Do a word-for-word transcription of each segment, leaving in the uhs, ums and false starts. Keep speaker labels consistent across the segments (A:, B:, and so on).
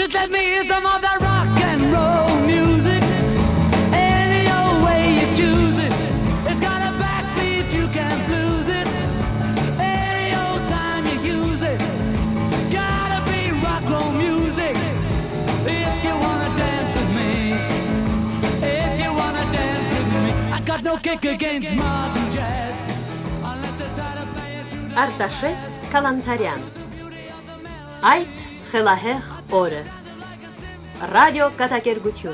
A: Just let me hear some of that rock and roll music. Any old way you choose it. It's got a backbeat, you can't lose it. Any old time you use it. Gotta be rock roll music. If you wanna dance with me. If you wanna dance with me. I got no kick against modern jazz. Unless you try to play it through the...
B: Արտաշես Կալանթարյան Այդ խելահեղ օրը Ռադիո կատակերգություն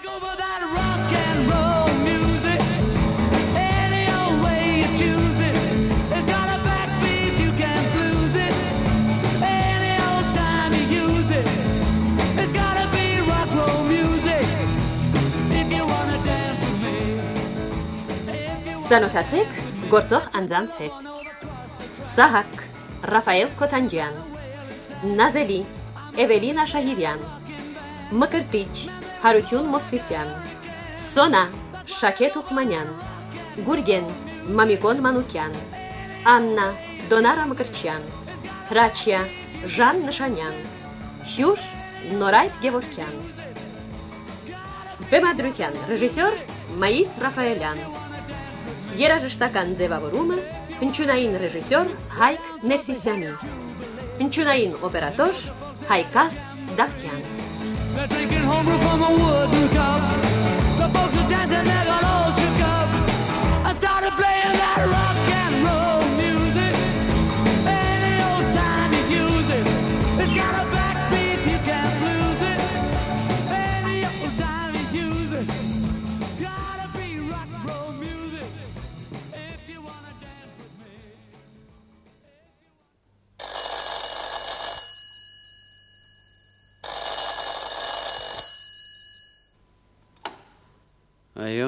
B: Ծանոթացեք գործող անձանց հետ Սահակ Ռաֆայել Քոթանջյան Նազելի Էվելինա Շահիրյան Մկրտիչ Հարություն Մովսիսյան Սոնա Շաքե Թուխմանյան Գուրգեն Մամիկոն Մանուկյան Աննա Դոնարա Մկրտչյան Հրաչյա Ժան Նշանյան Հյուր Նորայր Գևորքյան Բեմադրության ռեժիսոր Մայիս Ռաֆայելյան Երաժշտական ձևավորումը հնչյունային ռեժիսոր Հայկ Ներսիսյանի հնչյունային օպերատոր Հայկաս Դավթյան They're drinking homebrew from a wooden cup The folks are dancing, they got all shook up I started playing that rock and roll music Any old time you use it It's got a backbeat, you can't lose it Any old time you use it Gotta be rock and roll music If you wanna dance with me
C: Այո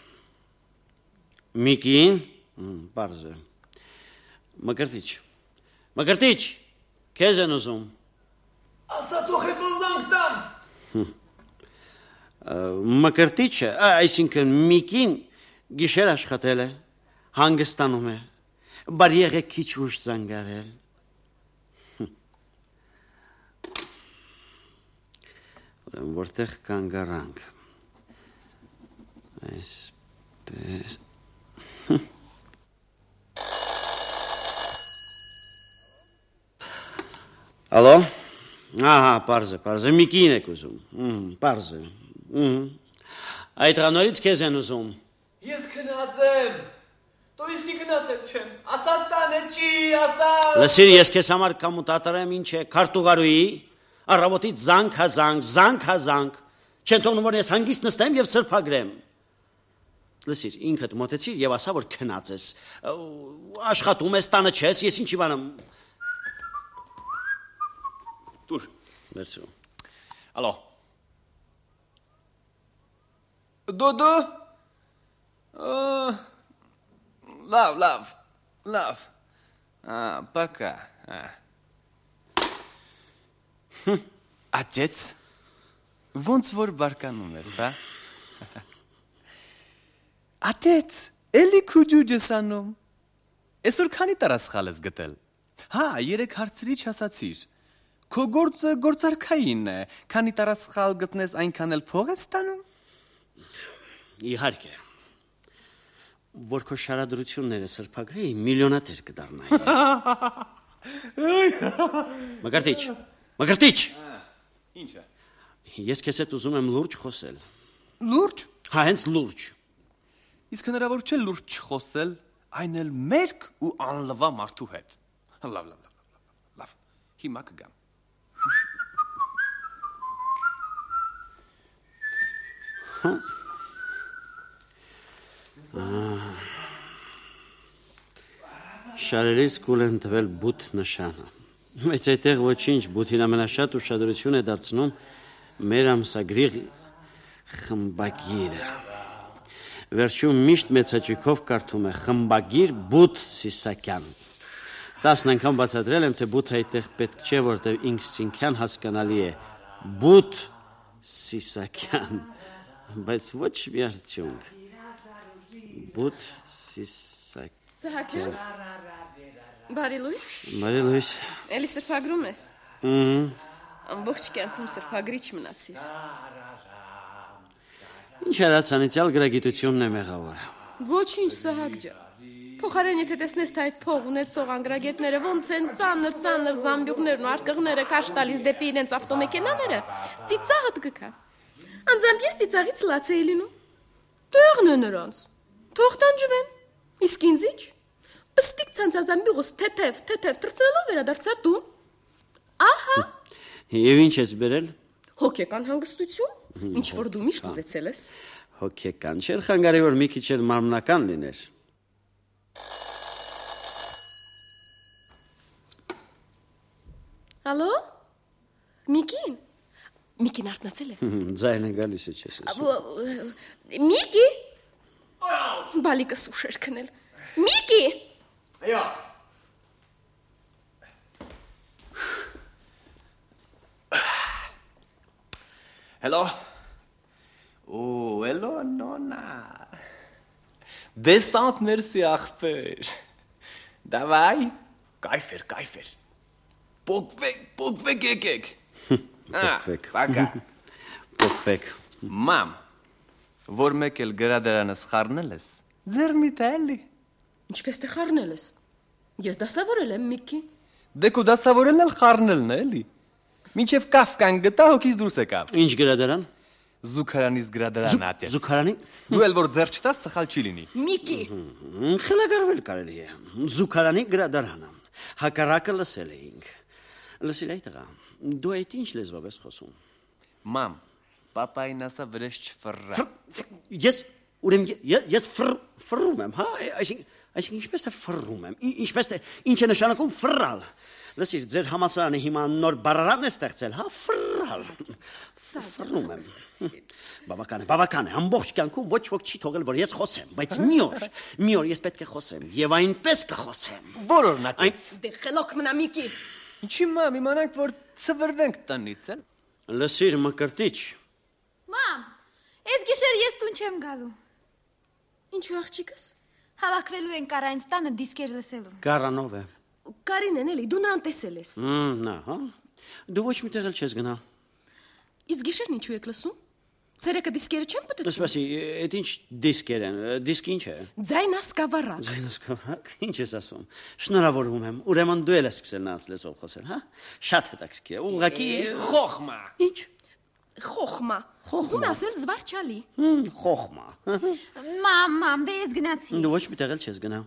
C: Միկին Պարզ է Մկրտիչ Մկրտիչ Քեզ են ուզում
D: Ասա թող հետ ուզանք տան
C: Մկրտիչը այսինքն Միկին գիշեր աշխատել է հանգստանում է բար եղեք քիչ ուշ զանգարել Ուրեմն որտեղ կանգարանք Այսպես Ալո Ահա, պարզ է, պարզ է, Միկին եք ուզում Պարզ է Այդ ղանորից քեզ են ուզում
D: Ես քնած եմ Դու իսկի քնած եմ չեմ Ասա տանը չի, ասա
C: Լսիր, ես քեզ համար կամուտատոր եմ ինչ է քարտուղարուի Առավոտից զանգ հա զանգ, զանգ հա զանգ Չեն թողնում որ ես հանգիստ նստեմ և սրբագրեմ Լսիր, ինքդ մոտեցիր և ասա, որ քնած ես Աշխատում ես, տանը չես, ես ինչի բանեմ Դուր Վերցու
D: Ալո Դուդու Լավ, լավ, լավ Պակա Ատեց Ոնց որ բարկանում ես, հա Ատեց, էլի քուջուջ ես անում Էսօր քանի տարա սխալ ես գտել Հա, երեք հարցրի չասացիր Քո գործը գործարքային է Քանի տարա սխալ գտնես այնքան էլ փող ես տանում
C: Իհարկե Որ քո շարադրությունները սրբագրեի միլիոնատեր կդառնայի Մկրտիչ Մկրտիչ
D: Ինչ է
C: Ես քեզ հետ ուզում եմ լուրջ խոսել
D: Լուրջ
C: Հա հենց լուրջ
D: Իսկ հնարավոր չէ լուրջ չխոսել Այն էլ մերկ ու անլվա մարդու հետ Լավ, լավ, լավ, լավ Հիմա կգամ
C: Հա Շարերից կուլ են տվել բութ նշանը Բայց այդտեղ ոչինչ բութին ամենաշատ ուշադրություն է դարձնում մեր ամսագրի խմբագիրը Վերջում միշտ մեծաճիքով կարդում է խմբագիր Բութ Սիսակյան Տասն անգամ բացատրել եմ, թե բութը այդտեղ պետք չէ, որտեղ ինքնին հասկանալի է Բութ Սիսակյան Բայց ոչ մի արդյունք Բութ Սիսակյան
E: Սահակյան Բարի լույս
C: Բարի լույս
E: Էլի սրբագրում ես Ամբողջ կյանքում սրբագրիչ մնացիր։
C: Ինչ արած անիծյալ գրագիտությունն է մեղավորը։
E: Ոչինչ, Սահակ ջան։ Փոխարեն եթե տեսնես թե այդ փող ունեցող անգրագետները ոնց են ծանր ծանր զամբյուղներն ու արկղները քաշ տալիս դեպի իրենց ավտոմեքենաները, ծիծաղդ կգա։ Անձամբ ես ծիծաղից լաց էի լինում։ Տեղն է նրանց։ Թող տանջվեն։ Իսկ ինձ ինչ։ Պստիկ ցանցազամբյուղս թեթև, թեթև թրծնելով վերադարձա տուն։ Ահա։
C: Եվ ինչ ես բերել։
E: Հոգեկան հանգստություն, ինչ որ դու միշտ ուզեցել ես։
C: Հոգեկան, չէր խանգարի որ մի քիչ էլ մարմնական լիներ։
E: Ալո։ Միկին։ Միկին արթնացել է։
C: Ձայնը գալիս է չես։
E: Միկի։ Բալիկս ուշ էր քնել։ Միկի։
D: Այո։ Hello. Oh, hello, nonna. Descente, merci, ախպեր։ Davai. Կայֆեր, կայֆեր։ Փոքվեք, փոքվեք եկեք։
C: Փոքվեք։
D: Բակա։
C: Փոքվեք։
D: Մամ, որ մեկ էլ գրադարանը սխառնել ես, ձեր միտալի։
E: Ինչպես թե խառնել ես։ Ես դասավորել եմ Միկի։
D: Դե քո դասավորելն էլ խառնելն է, էլի։ Մինչև Կաֆկան գտա հոգիս դուրս եկավ։
C: Ինչ գրադարան։
D: Զուքարանից գրադարան ատես։
C: Զուքարանի։
D: Դու էլ որ ձեր չտաս սխալ չի լինի։
E: Միկի։
C: Խելագարվել կարելի է։ Զուքարանի գրադարանը։ Հակառակը լսել էինք։ Լսել եք տղա։ Դու այդ ինչ լեզվով ես խոսում։
D: Մամ, պապային ասա վրեժ չֆռա։
C: Ես ուրեմն ես ֆռում եմ, հա, այսինքն այսինքն ինչպես թե ֆռում եմ։ Ինչպես թե ինչ է նշանակում ֆռալ։ Լսիր, ձեր համալսարանը հիմա նոր բառարան է ստեղծել, հա, ֆռալ։ Ֆռում եմ։ Բավական է, բավական է, ամբողջ կյանքում ոչ ոք չի թողել, որ ես խոսեմ, բայց մի օր, մի օր ես պետք է խոսեմ, եւ այնպես կխոսեմ։
D: Որ օրնացից։
E: Դե խելոք մնա Միկի։
D: Ինչի մամ, իմանանք որ ծվրվենք տնից, էլ։
C: Լսիր, մկրտիչ։
F: Մամ, այս գիշեր ես տուն չեմ գալու։
E: Ինչու աղջիկս։
F: Հավաքվելու ենք առանց տանը դիսկեր լսելու։
C: Գարանով է։
E: Կարինեն էլի, դու նրան տեսել ես։
C: Մմ, նա, հա։ Դու ոչ մի տեղ էլ չես գնա։
E: Իսկ գիշերն ինչու եք լսում։ Ցերեկը դիսկերը չեն պտտում։
C: Սպասի, այդ ինչ դիսկեր են, դիսկ ինչ է։
E: Ձայնասկավառակ։
C: Ձայնասկավառակ, ինչ ես ասում։ Շնորհավորում եմ, ուրեմն դու էլ ես սկսել նրանց լեզվով խոսել, հա։ Շատ հետաքրքիր է։ Ուղղակի
D: խոխմա։
C: Ինչ։
E: Խոխմա։ Ուզում եմ ասել զվարճալի։
C: Հմ, խոխմա։
F: Մամ, մամ, դե ես գնացի։
C: Դու ոչ մի տեղ էլ չես գնա։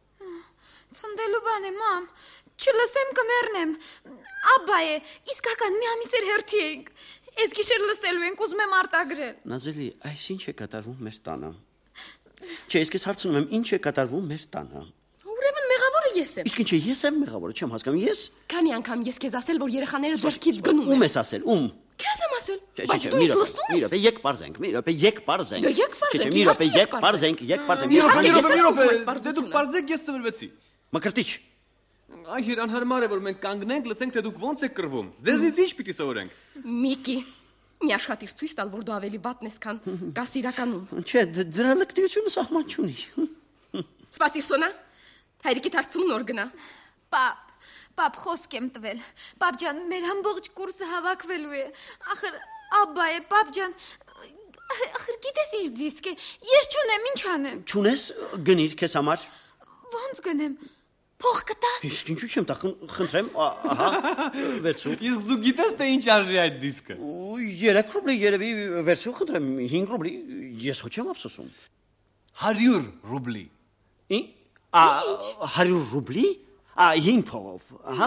F: Ցնդելու բան է, մամ։ Չլսեմ կմեռնեմ։ Աբա է, իսկական մի ամիս էր հերթի ենք։ Այս գիշեր լսելու ենք, ուզում եմ արտագրել։
C: Նազելի, այս ինչ է կատարվում մեր տանը։ Չէ, իսկ ես հարցնում եմ, ինչ է կատարվում մեր տանը։
E: Ուրեմն մեղավորը ես եմ։
C: Իսկ ինչ է, ես եմ մեղավորը, չեմ հասկանում, ես։
E: Քանի անգամ ես քեզ ասել, որ երեխաները ձեռքից գնում են։
C: Ում ես ասել, ում։
E: Քեզ եմ ասել։
C: Չէ,
E: Բայց
C: չէ,
E: դու
C: մի
E: ինձ
C: րոպե,
E: լսում
C: մի
E: ես։
C: րոպե, եկ պարզենք, մի րոպե, եկ պարզենք։
E: Դե եկ պարզենք,
C: Չէ, մի րոպե,
E: իհարկե
C: եկ պարզենք, եկ պարզենք։
D: Մի րոպե, մի
E: Ես
D: րոպե, մի
E: էլ
D: րոպե։
E: ուզում եմ
D: Դե դուք
E: պարզությունը։
D: պարզեք, ես ծվրվեցի։
C: Մկրտիչ։
D: Այ անհարմար է որ մենք կանգնենք, լսենք թե դուք ոնց եք կռվում։ Ձեզնից ինչ պիտի սովորենք։
E: Միկի, մի աշխատիր ցույց տալ, որ դու ավելի վատն ես, քան կաս իրականում։
C: Չէ, դրա լկտիությունը սահման չունի։
E: Սպասիր Սոնա, հայրիկիդ հարցում նոր գնա։
F: Պապ, պապ խոսք եմ տվել։ Պապ ջան, մեր ամբողջ կուրսը հավաքվելու է։ Ախր աբա է, պապ ջան, ախր գիտես ինչ դիսկ է։ Ես չունեմ, ինչ անեմ։
C: Չունես, գնիր քեզ համար։
F: Ոնց գնեմ։ Փող կտաս։
C: Իսկ ինչու չեմ տա, խնդրեմ, ահա, վերցու։
D: Իսկ դու գիտես թե ինչ արժի այդ դիսկը։
C: երեք ռուբլի երևի վերցու, խնդրեմ, հինգ ռուբլի, ես ոչ եմ ափսոսում։
D: հարյուր ռուբլի։
C: Ի՞։ Ա հարյուր ռուբլի։ Ա հինգ փողով, ահա։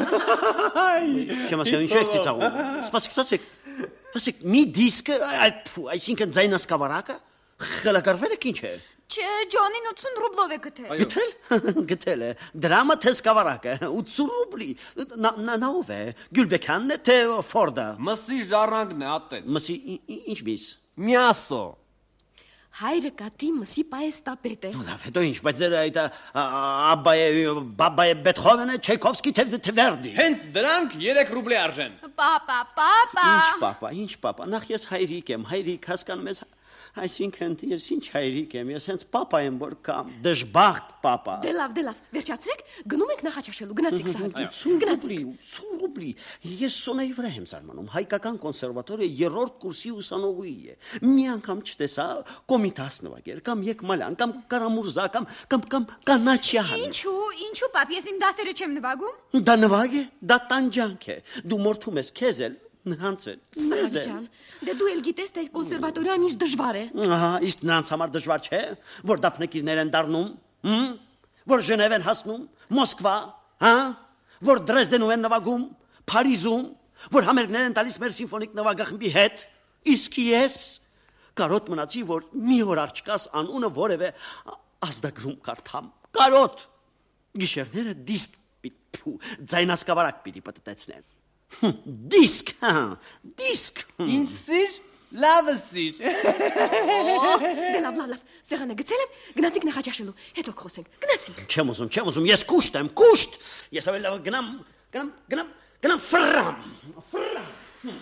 C: Չեմ ասում, ինչ եք ծիծաղում։ Սպասեք, սպասեք։ Սպասեք, մի դիսկը, այսինքն ձայնասկավառակը, խելագարվել եք ինչ է։
F: Չէ, Ջոնին ութսուն ռուբլով է գտել։
C: Գտել։ Գտել է։ Դրամը թե սկավառակը, ութսուն ռուբլի։ Նա ով է։ Գյուլբեքյանն է թե Ֆորդը։
D: Մսի ժառանգն է ատեց։
C: Մսի ինչ բիս։
D: Միասո։
E: Հայրը կատի մսի պայեստապետ է։
C: Լավ, հետո ինչ, բայց ձեր այդ աբայե, բաբայե Բեթհովենը, Չայկովսկի թե Վերդի։
D: Հենց դրանք երեք ռուբլի արժեն։
F: Պապա, պապա։
C: Ինչ պապա, ինչ պապա, նախ ես հայրիկ եմ, հայրիկ հասկանում ես, Այսինքն ես ինչ հայրիկ եմ, ես հենց papa եմ որ կամ դժբախտ papa։
E: Դե լավ, դե լավ, վերջացրեք, գնում եք նախաճաշելու, գնացեք Սահակյան։
C: Գնացեք։ Սուրուբլի, ես Սոնայի վրա եմ զարմանում, հայկական կոնսերվատորիա երրորդ կուրսի ուսանողուհի է։ Մի անգամ չտեսա Կոմիտաս նվագեր, կամ Եկմալյան, կամ Կարամուրզա, կամ կամ կամ Կանաչյան։
F: Ինչու, ինչու, պապ, ես իմ դասերը չեմ նվագում։
C: Դա նվագ է, դա տանջանք է։ Դու մորթում ես քեզ էլ, նրանց էլ։
E: Սահակյան, դե դու էլ գիտես, թե կոնսերվատորիան ինչ դժվար է։
C: Ահա, իսկ նրանց համար դժվար չէ, որ դափնեկիրներ են դառնում, հմ, որ Ժնև են հասնում, Մոսկվա, հա, որ Դրեզդենում են նվագում, Փարիզում, որ համերգներ են տալիս մեր սիմֆոնիկ նվագախմբի հետ, իսկ ես կարոտ մնացի, որ մի օր աղջկաս անունը որևէ ազդագրում կարդամ, կարոտ, գիշերները դիսկ պիտի, ձայնասկավարակ պիտի պտտեցնեմ, դիսկ, հա, դիսկ,
D: Ինչ սիր, լավը սիր։
E: Դե լավ, լավ, լավ, սեղանը գցել եմ, գնացիք նախաճաշելու, հետո կխոսենք, գնացիք։
C: Չեմ ուզում, չեմ ուզում, ես կուշտ եմ, կուշտ, ես ավելի լավ գնամ, գնամ, գնամ, գնամ ֆրամ, ֆրամ։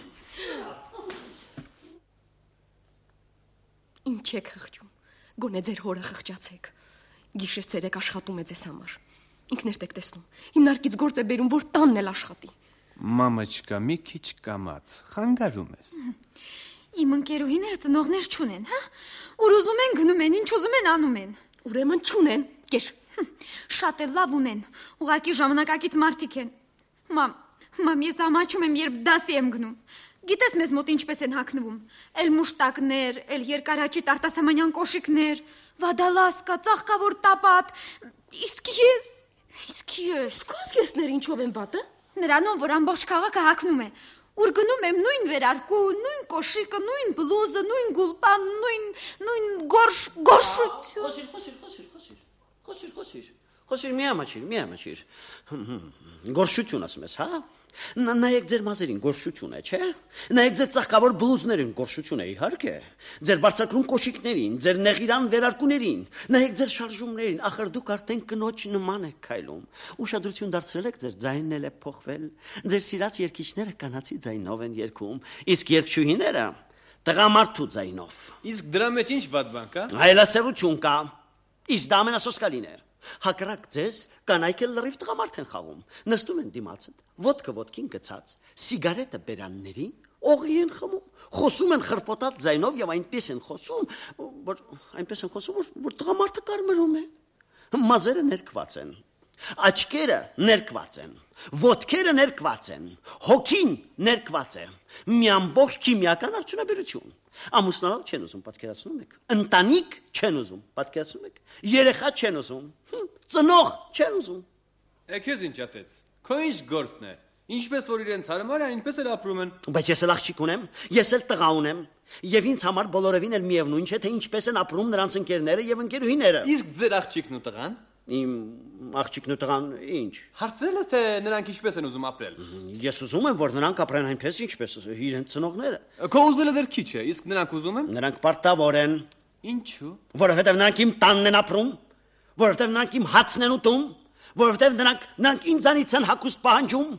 E: Ինչ եք խղճում, գոնե ձեր հորը խղճացեք, գիշեր ցերեկ աշխատում է ձեզ համար, ինքներդ եք տեսնում, հիմնարկից գործ է բերում, որ տանն էլ աշխատի։
D: Մամաչկա, մի քիչ կամաց, խանգարում ես։
F: Իմ ընկերուհիները ծնողներ չունեն, հա։ Ուր ուզում են գնում են, ինչ ուզում են անում են։
E: Ուրեմն չունեն, կեր։
F: Շատ էլ լավ ունեն, ուղղակի ժամանակակից մարդիկ են։ Մամ, մամ, ես ամաչում եմ, երբ դասի եմ գնում։ Գիտես մեզ մոտ ինչպես են հագնվում։ Էլ մուշտակներ, էլ երկարաճիտ արտասահմանյան կոշիկներ, վադալասկա, ծաղկավոր տապատ։ Իսկ ես, իսկ ես։
E: Սկոսկեսներ ինչով են վատը։
F: Նրանով, որ ամբողջ քաղաքը հագնում է։ Ուր գնում եմ նույն վերարկու, նույն կոշիկը, նույն բլուզը, նույն գուլպան, նույն նույն գորշ գորշություն։
C: Խոսիր, խոսիր, խոսիր, խոսիր։ Խոսիր, խոսիր։ Խոսիր մի ամաչիր, մի ամաչիր։ Գորշություն ասում ես, հա։ Նայեք ձեր մազերին գորշություն է, չէ՞։ Նայեք ձեր ծաղկավոր բլուզներին գորշություն է, իհարկե։ Ձեր բարձրակրում կոշիկներին, ձեր նեղիրան վերարկուներին, նայեք ձեր շարժումներին, ախր դուք արդեն կնոջ նման եք քայլում։ Ուշադրություն դարձրել եք, ձեր ձայնն էլ է փոխվել։ Ձեր սիրած երգիչները կանացի ձայնով են երգում, իսկ երգչուհիները տղամարդու ձայնով։
D: Իսկ դրա մեջ ինչ վատ բան կա։
C: Այլասերություն կա։ Իսկ դա ամենասոսկալին է։ Հակառակ ձեզ կանայք էլ լրիվ տղամարդ են խաղում, նստում են դիմացդ, ոտքը ոտքին գցած, սիգարետը բերաններին, օղի են խմում, խոսում են խրպոտած ձայնով եւ այնպես են խոսում, որ այնպես են խոսում, որ, որ տղամարդը կարմրում է, մազերը ներկված են, աչքերը ներկված են, ոտքերը ներկված են, հոգին ներկված է, մի ամբողջ քիմիական արդյունաբերություն։ Ամուսնալ չեն ուզում, պատկերացնում եք։ Ընտանիք չեն ուզում, պատկերացնում եք։ Երեխա չեն ուզում, ծնող չեն ուզում։
D: Է քեզ ինչ ատեց։ Քո ինչ գործն է։ Ինչպես որ իրենց հարմար է, այնպես էլ ապրում են։
C: Բայց ես էլ աղջիկ ունեմ, ես էլ տղա ունեմ, եւ ինձ համար բոլորովին էլ միևնույն չէ, թե ինչպես են ապրում նրանց ընկերները եւ ընկերուհիները։
D: Իսկ ձեր աղջիկն ու տղան։
C: Իմ աղջիկն ու տղան ինչ։
D: Հարցրել ես թե նրանք ինչպես են ուզում ապրել։
C: Ես ուզում եմ, որ նրանք ապրեն այնպես, ինչպես իրենց ծնողները։
D: Քո ուզելը դեռ քիչ է, իսկ նրանք ուզում են։
C: Նրանք պարտավոր են։
D: Ինչու։
C: Որովհետև նրանք իմ տանն են ապրում, որովհետև նրանք իմ հացն են ուտում, որովհետև նրանք նրանք ինձանից են հագուստ պահանջում։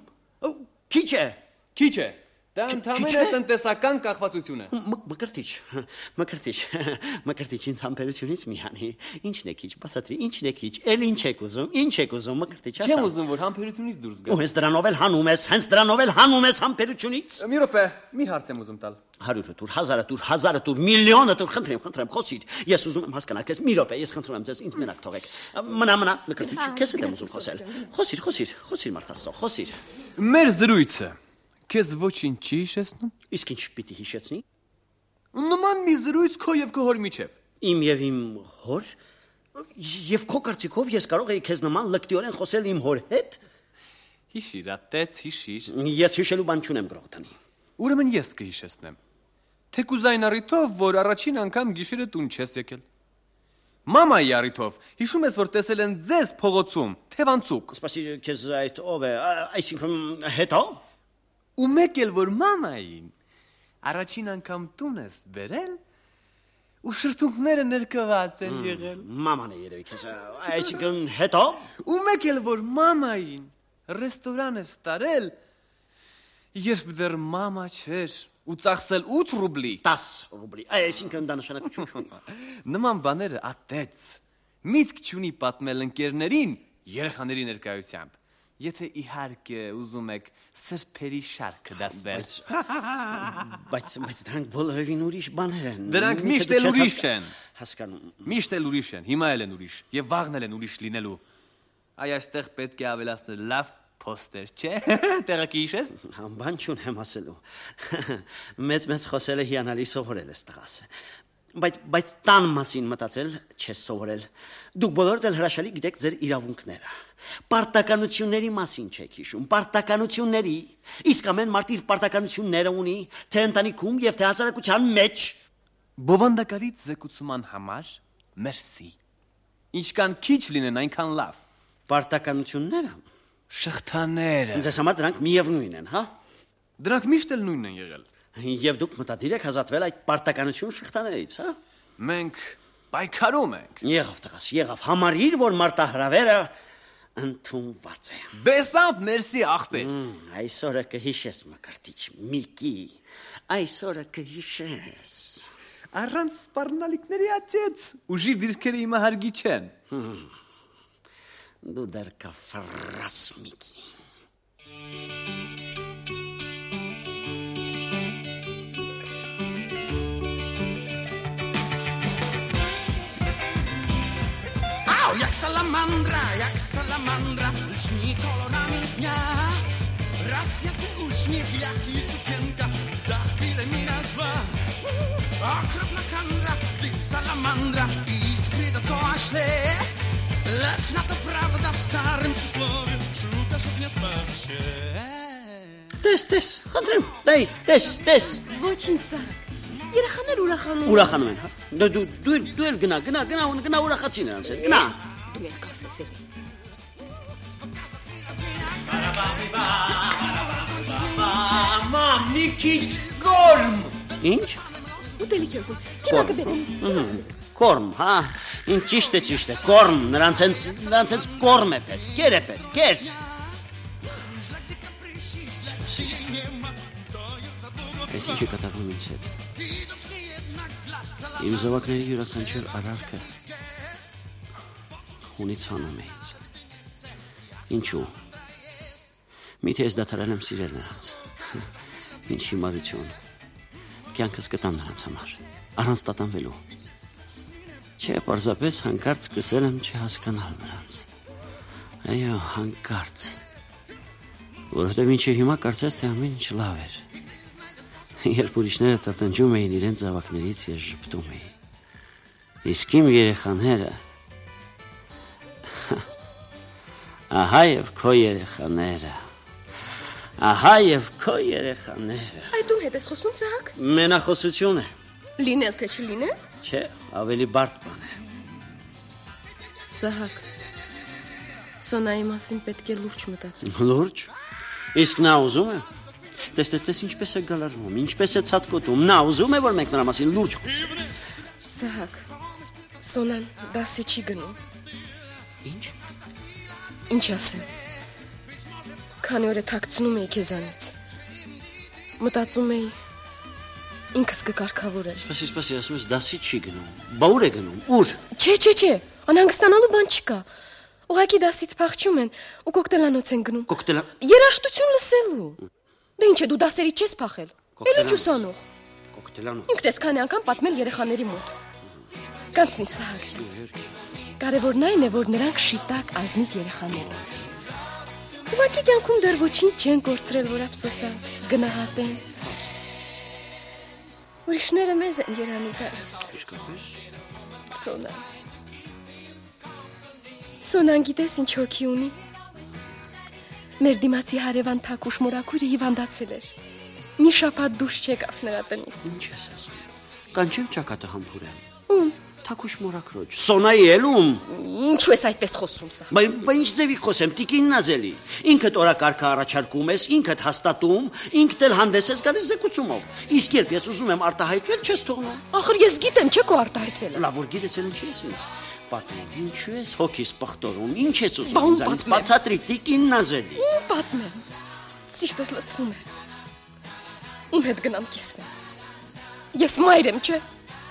C: Քիչ է։
D: Քիչ է։ Դա ընդհանրապես տնտեսական կախվածություն է։
C: Մկրտիչ, մկրտիչ, մկրտիչ ինձ համբերությունից մի հանի։ Ինչն է քիչ, բացատրի, ինչն է քիչ, էլ ինչ եք ուզում, ինչ եք ուզում, մկրտիչ ասա։
D: Չեմ ուզում, որ համբերությունից դուրս գաս։
C: Ու հենց դրանով էլ հանում ես, հենց դրանով էլ հանում ես համբերությունից։
D: Մի րոպե, մի հարց եմ ուզում տալ։
C: հարյուրը տուր, հազարը տուր, հազարը տուր, միլիոնը տուր, խնդրեմ, խնդրեմ, խոսիր։ Ես ուզում եմ հասկանալ, քեզ մի րոպե, ես խնդրում եմ ձեզ ինձ մենակ թողեք։ Մնա, մնա, մկրտիչ, քեզ հետ եմ ուզում խոսել։ Խոսիր, խոսիր, խոսիր մարդ Աստծո, խոսիր։
D: Մեր զրույցը քեզ ոչինչ չի հիշեցնում։
C: Իսկ ինչ պիտի հիշեցնի։
D: Նման մի զրույց քո եւ քո հոր միջև։
C: Իմ եւ իմ հոր եւ քո կարծիքով ես կարող եի քեզ նման լկտիորեն խոսել իմ հոր հետ։
D: Հիշիր, ատեց, հիշիր։
C: Ես հիշելու բան չունեմ գրողտանի։
D: Ուրեմն ես կհիշեցնեմ։ Թեկուզ այն առիթով, որ առաջին անգամ գիշերը տուն չես եկել։ Մամայի առիթով հիշում ես, որ տեսել են ձեզ փողոցում, թևանցուկ։
C: Սպասի, քեզ այդ ով է, այսինքն հետո։
D: Ու մեկ էլ որ մամային առաջին անգամ տուն ես բերել ու շրթունքները ներկված են եղել։
C: Մաման է երևի քեզ, այսինքն հետո։
D: Ու մեկ էլ որ մամային ռեստորան ես տարել, երբ դեռ մամա չէր, ու ծախսել ութ ռուբլի։
C: տասը ռուբլի։ Այսինքն դա նշանակություն չունի։
D: Նման բաները ատեց։ Միտք չունի պատմել ընկերներին երեխաների ներկայությամբ։ Եթե իհարկե ուզում եք սրբերի շարքը դասվել։
C: Բայց բայց դրանք բոլորովին ուրիշ բաներ են։
D: Դրանք միշտ էլ ուրիշ են։
C: Հասկանում։
D: Միշտ էլ ուրիշ են, հիմա էլ են ուրիշ, եւ վաղն էլ են ուրիշ լինելու։ Այ այստեղ պետք է ավելացնել լավ poster, չէ՞։ Տեղակի հիշես։
C: Բան չունեմ ասելու։ Մեծ-մեծ խոսելը հիանալի սովորել ես տղաս։ Բայց բայց տան մասին մտածել չես սովորել։ Դուք բոլորդ էլ հրաշալի գիտեք ձեր իրավունքները։ Պարտականությունների մասին չեք հիշում, պարտականությունների։ Իսկ ամեն մարդ իր պարտականությունները ունի, թե ընտանիքում եւ թե հասարակության մեջ։
D: Բովանդակալից զեկուցման համար մերսի։ Ինչքան քիչ լինեն, այնքան լավ։
C: Պարտականությունները,
D: շղթաները։
C: Ձեզ համար դրանք միևնույն են, հա։
D: Դրանք միշտ էլ նույնն են եղել։
C: Եվ դուք մտադիր եք ազատվել այդ պարտականություն շղթաներից, հա։
D: Մենք պայքարում ենք։
C: Եղավ տղաս, եղավ, համարիր, որ մարտահրավերը ընդունված է։
D: Բեսամբ, մերսի աղբեր։
C: Այսօրը կհիշես, Մկրտիչ Միկի, այսօրը կհիշես։
D: Առանց սպառնալիքների ացեց, ուժի դիրքերը իմը հարգի չեն։
C: Դու դեռ կֆռաս, Միկի։
G: Jak salamandra, jak salamandra, lśni kolorami dnia. Raz jasny uśmiech, jak i sukienka, za chwilę mi nazwa. Okropna kandra, gdy salamandra iskry dookoła szle. Lecz na to prawda w starym przysłowie, szukasz ognia, sparzy się.
C: Տես, տես, խնդրեմ, տես, տես, տես։
E: Ոչինչ սա։ Երեխաներ ուրախանում են։
C: Ուրախանում են, հա։ Դու դու դու դու էլ գնա, գնա, գնա, գնա ուրախացի նրանց հետ, գնա։
E: Դու եք ասես էլի։
D: Մամ, մի քիչ կորմ։
C: Ինչ։
E: Ուտելիք ես ուզում։ Հիմա կբերեմ։
C: Կորմ, հա։ Ինչ ճիշտ է, ճիշտ է, կորմ, նրանց հենց նրանց հենց կորմ է պետք, կեր է պետք, կեր։ Ես ինչ է կատարվում ինձ հետ։ Իմ զավակների յուրաքանչյուր արարքը ունի ցանում է ինձ։ Ինչու։ Միթե ես դադարել եմ սիրել նրանց։ Ինչ հիմարություն։ Կյանքս կտամ նրանց համար, առանց տատանվելու։ Չէ, պարզապես հանկարծ սկսել եմ չհասկանալ նրանց։ Այո, հանկարծ։ Որովհետև մինչև հիմա կարծես թե ամեն ինչ լավ էր։ Երբ ուրիշները տատնջում էին իրենց զավակներից, ես ժպտում էի։ Իսկ իմ երեխաները… Ահա և քո երեխաները։ Ահա և քո երեխաները։
E: Այդ ում հետ ես խոսում, Սահակ։
C: Մենախոսություն է։
E: Լինել թե չլինել։
C: Չէ, ավելի բարդ բան է։
E: Սահակ, Սոնայի մասին պետք է լուրջ մտածել։
C: Լուրջ։ Իսկ նա ուզում է։ Տես, տես, տես, ինչպես է գալարվում, ինչպես է ցածկոտում։ Նա ուզում է, որ մենք նրա մասին լուրջ խոսենք։
E: Սահակ, Սոնան դասի չի գնում։
C: Ինչ։
E: Ինչ ասեմ։ Քանի օր է թաքցնում էի քեզանից։ Մտածում էի ինքս կկարգավորել։
C: Սպասի, սպասի, ասում ես դասի չի գնում։ Բա ուր է գնում։ Ուր։
E: Չէ, չէ, չէ, անհանգստանալու բան չկա։ Ուղղակի դասից փախչում են ու կոկտելանոց են գնում։
C: Կոկտելա։
E: Երաժշտություն լսելու։ Դե ինչ է դու դասերի չես փախել։ Էլի ջուսանող։
C: Կոկտելանոց։
E: Ինքդ ես քանի անգամ պատմել երեխաների մոտ։ Կանցնի Սահակ։ Կարևորն այն է, որ նրանք շիտակ ազնիվ երեխաներ են։ Ուղղակի կյանքում դեռ ոչինչ չեն կորցրել, որ ափսոսան, գնահատեն։ Ուրիշները մեզ են երանի տալիս։
C: Իսկապես։
E: Սոնան։ Սոնան գիտես ինչ հոգի ունի։ Մեր դիմացի հարևան Թակուշ մորակույրը հիվանդացել էր։ Մի շաբաթ դուրս չեկավ նրա տնից։
C: Ինչ ես ասում։ Կանչեմ ճակատը համբուրեմ։
E: Ում։
C: Թակուշ մորակրոջ։ Սոնայի ելում։
E: Ինչու ես այդպես խոսում սա։
C: Բայց բայց ինչ ձևի խոսեմ, տիկին Նազելի։ Ինքդ օրակարգը առաջարկում ես, ինքդ հաստատում, ինքդ էլ հանդես ես գալիս զեկուցումով։ Իսկ երբ ես ուզում եմ արտահայտվել, չես թողնում։
E: Ախր ես գիտեմ, չէ՞ քո արտահայտվելը։
C: Լավ, որ գիտես էլ ինչի ես ինձ։ Պատմեմ, ինչու ես հոգիս պղտորում, ինչ ես ուզում
E: Բա ում
C: ինձանից,
E: պատմեմ։
C: բացատրի տիկին Նազելի։
E: Ում պատմեմ։ Սիրտս լցվում է։ Ում հետ գնամ կիսվեմ։ Ես մայր եմ, չէ՞։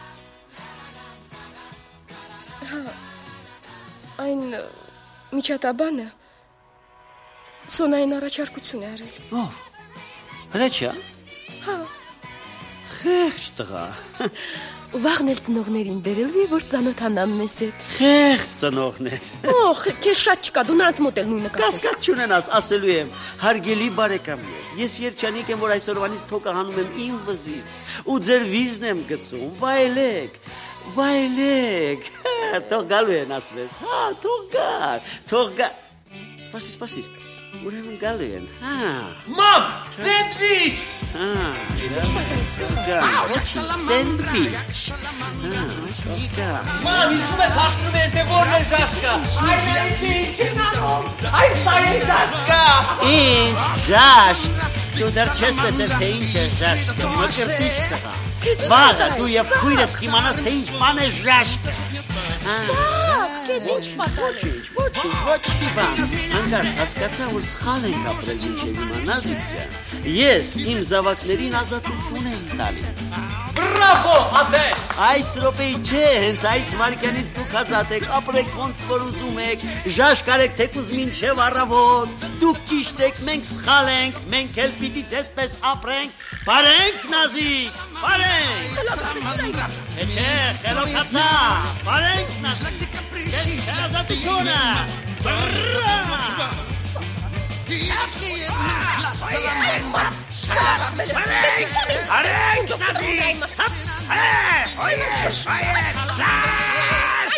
E: Հա։ Այն միջատաբանը Սոնային առաջարկություն է արել։
C: Ով։ Հրաչյա։
E: Հա։
C: Խեղճ տղա։
E: Վաղն էլ ծնողներին բերելու է, որ ծանոթանան մեզ հետ։
C: Խեղճ ծնողներ։
E: Օխ, քեզ շատ չկա, դու նրանց մոտ էլ նույնը կասես։
C: Կասկած չունենաս, ասելու եմ, հարգելի բարեկամներ, ես երջանիկ եմ, որ այսօրվանից թոկը հանում եմ իմ վզից ու ձեր վիզն եմ գցում, վայելեք, վայելեք։ Թող գալու են ասպես, հա, թող գար, թող գար։ Սպասի, սպասի, ուրեմն գալու են, հա։
D: Մամ, սենդվիչ։
C: Հա,
E: Քեզ ինչ պատահեցին։
G: Au, jak salamandra,
C: Սենդվիչ։
G: jak salamandra, լսնի
D: Մամ, իսկում եք հասնում էր, թե որն է ժաշկա։ Այ ինչին անում, այս սա է ժաշկա։
C: Ինչ, ժաշկ, դու դեռ չես տեսել, թե ինչ է ժաշկը, մկրտիչ տղա։ Վաղը դու և քույրդ կիմանաս, թե ինչ ման է ժաշկը։
E: Քեզ ինչ պատահեցին։
C: Ոչինչ, ոչ չի բան։ Հանկարծ հասկացա, որ սխալ ենք ապրել մինչև իմանաս ջան։ Ես իմ զավակներին ազատություն եմ տալիս։
D: Բրավո, ադեր։
C: Այս րոպեի չէ, հենց այս վարքյանից դուք ազատ եք, ապրեք ոնց որ ուզում եք, ժաշկարեք թեկուզ մինչև առավոտ, դուք ճիշտ եք, մենք սխալ ենք, մենք էլ պիտի ձեզպես ապրենք, բարենք նազիկ, բարենք։ Թե չէ, խելոքացա, բարենք նազիկ, քեզ ազատությունը, բրա։ Բարենք նազիկ, Արեք, այես, այես, ժաշ,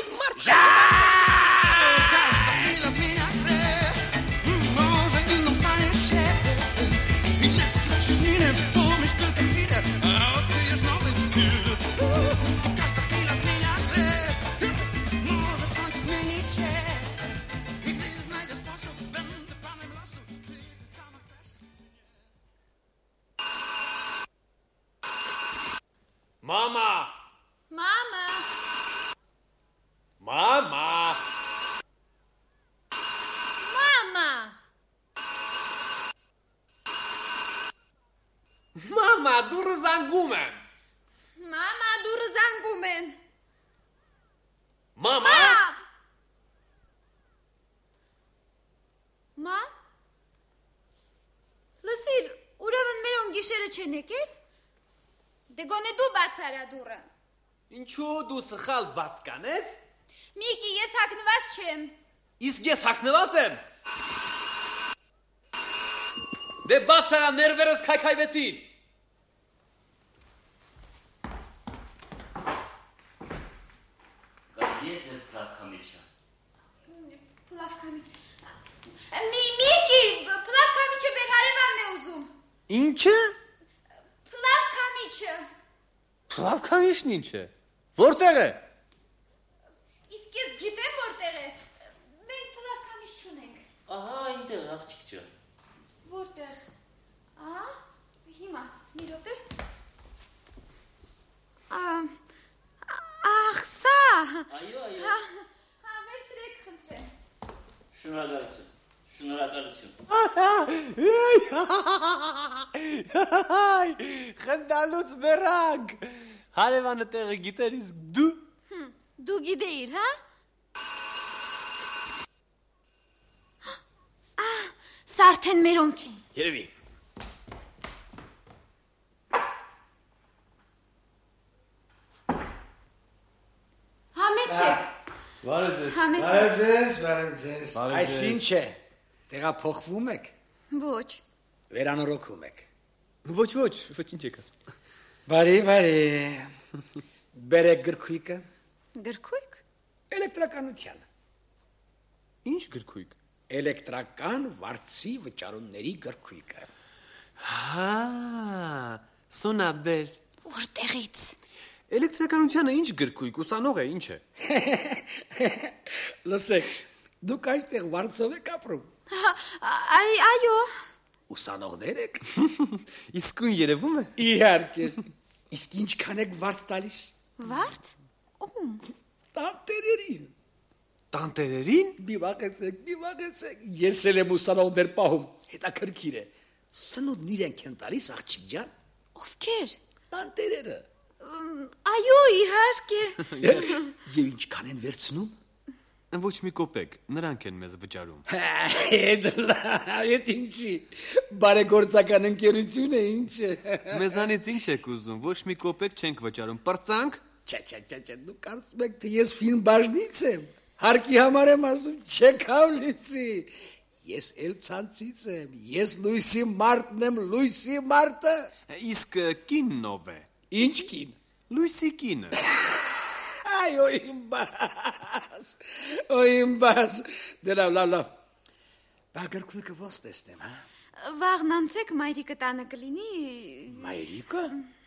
C: ժաշ։
G: Chwila zmienia grę, może inną staniesz się i wnet stracisz minę, pomyśl tylko chwilę, a odkryjesz nowy styl. Każda chwila zmienia grę, może w końcu zmienić się i gdy znajdę sposób, będę panem losu, czy ty sama chcesz?
D: Mama!
F: Mama!
D: Mama!
F: Mama!
D: Mama, դուրս զանգում եմ։
F: Mama, դուրը զանգում են։
D: Mama!
F: Մամ? Լսիր, ուրեմն մերոն գիշերը չեն եկել։ Դե գոնե դու բաց արա դուռը։
D: Ինչու դու սխալ բաց կանես։
F: Միկի, ես հագնված չեմ։
D: Իսկ ես հագնված եմ։ Դե բաց արա, ներվերս քայքայվեցին։
H: Կաբիետ է պլավկամիչը։
F: Պլավկամիչ։ Մի Միկի, պլավկամիչը մեր հարևանն է ուզում։
D: Ինչը։
F: Պլավկամիչը։
D: Պլավկամիչն ինչ է։ Որտեղ է։
F: Իսկ ես գիտեմ որտեղ է։ Մենք պլավկամիչ չունենք։
H: Ահա այնտեղ աղջիկ ջան։
F: Որտեղ։ Ահա, հիմա, մի րոպե։ Ա- Ախ, սա։
H: Այո, այո։
F: Հա, հա, վերցրեք, խնդրեմ։
H: Շնորհակալություն։ Շնորհակալություն։
D: Խնդալուց մեռանք։ Հարևանը տեղը գիտեր, իսկ դու։
F: Դու գիտեիր, հա։ Ահ, սա արդեն մերոնք են։
D: Երևի։
F: Համեցեք։
I: Բարև ձեզ։
F: Համեցեք։
I: Բարև ձեզ, բարև ձեզ։
C: Բարև
I: Այս
C: ձեզ։
I: ինչ է։ Տեղափոխվում եք,
F: Ոչ։
I: վերանորոգում եք։
D: Ոչ, ոչ, ոչինչ եք ասում։
I: Բարի, բարի։ Բերեք գրքույկը,
F: Գրքույկ։
I: էլեկտրականության։
D: Ինչ գրքույկ։
I: Էլեկտրական վարձի վճարումների գրքույկը։
D: Հա, Սոնաբեր։
F: Որտեղից։
D: Էլեկտրականությանը ինչ գրքույկ, ուսանող է, ինչ է։
I: Լսեք, դուք այստեղ վարձով եք ապրում։
F: Հա, այ այո։
I: Ուսանողներ եք։
D: Իսկույն երևում է։
I: Իհարկե։ Իսկ ինչքան եք վարձ տալիս։
F: Վարդ։ Ում։
I: Տանտերերին։
D: Տանտերերին։
I: Մի վաղեցեք, մի վաղեցեք։ Ես էլ եմ ուսանողներ պահում։ Հետաքրքիր է։ Սնունդն իրենք են տալիս աղջիկ ջան։
F: Ովքեր։
I: Տանտերերը։
F: Այո, իհարկե։
I: Եվ ինչքան են վերցնում։
D: Ոչ մի կոպեկ, նրանք են մեզ վճարում։
I: Էդլա, այդ ինչի։ Բարեգործական ընկերություն է ինչ։
D: Մեզանից ինչ եք ուզում, ոչ մի կոպեկ չենք վճարում, պրծանք։
I: Չէ, չէ, չէ, չէ, դու կարծում եք, թե ես ֆիլմ բաժնից եմ։ Հարկի համար եմ ասում, չեք հավլիցի։ Ես էլ ցանցից եմ, ես լույսի մարտն եմ, լույսի մարտը։
D: Իսկ կինն ով է։
I: Ինչ կին։
D: Լույսի կինը։
I: Այո, իմ բաս, օ իմ բաս, դե լավ, լավ, լավ, բա գրքույկը ոնց տեսնեմ, հա։
F: Վաղն անցեք մայրիկը տանը կլինի։
I: Մայրիկը։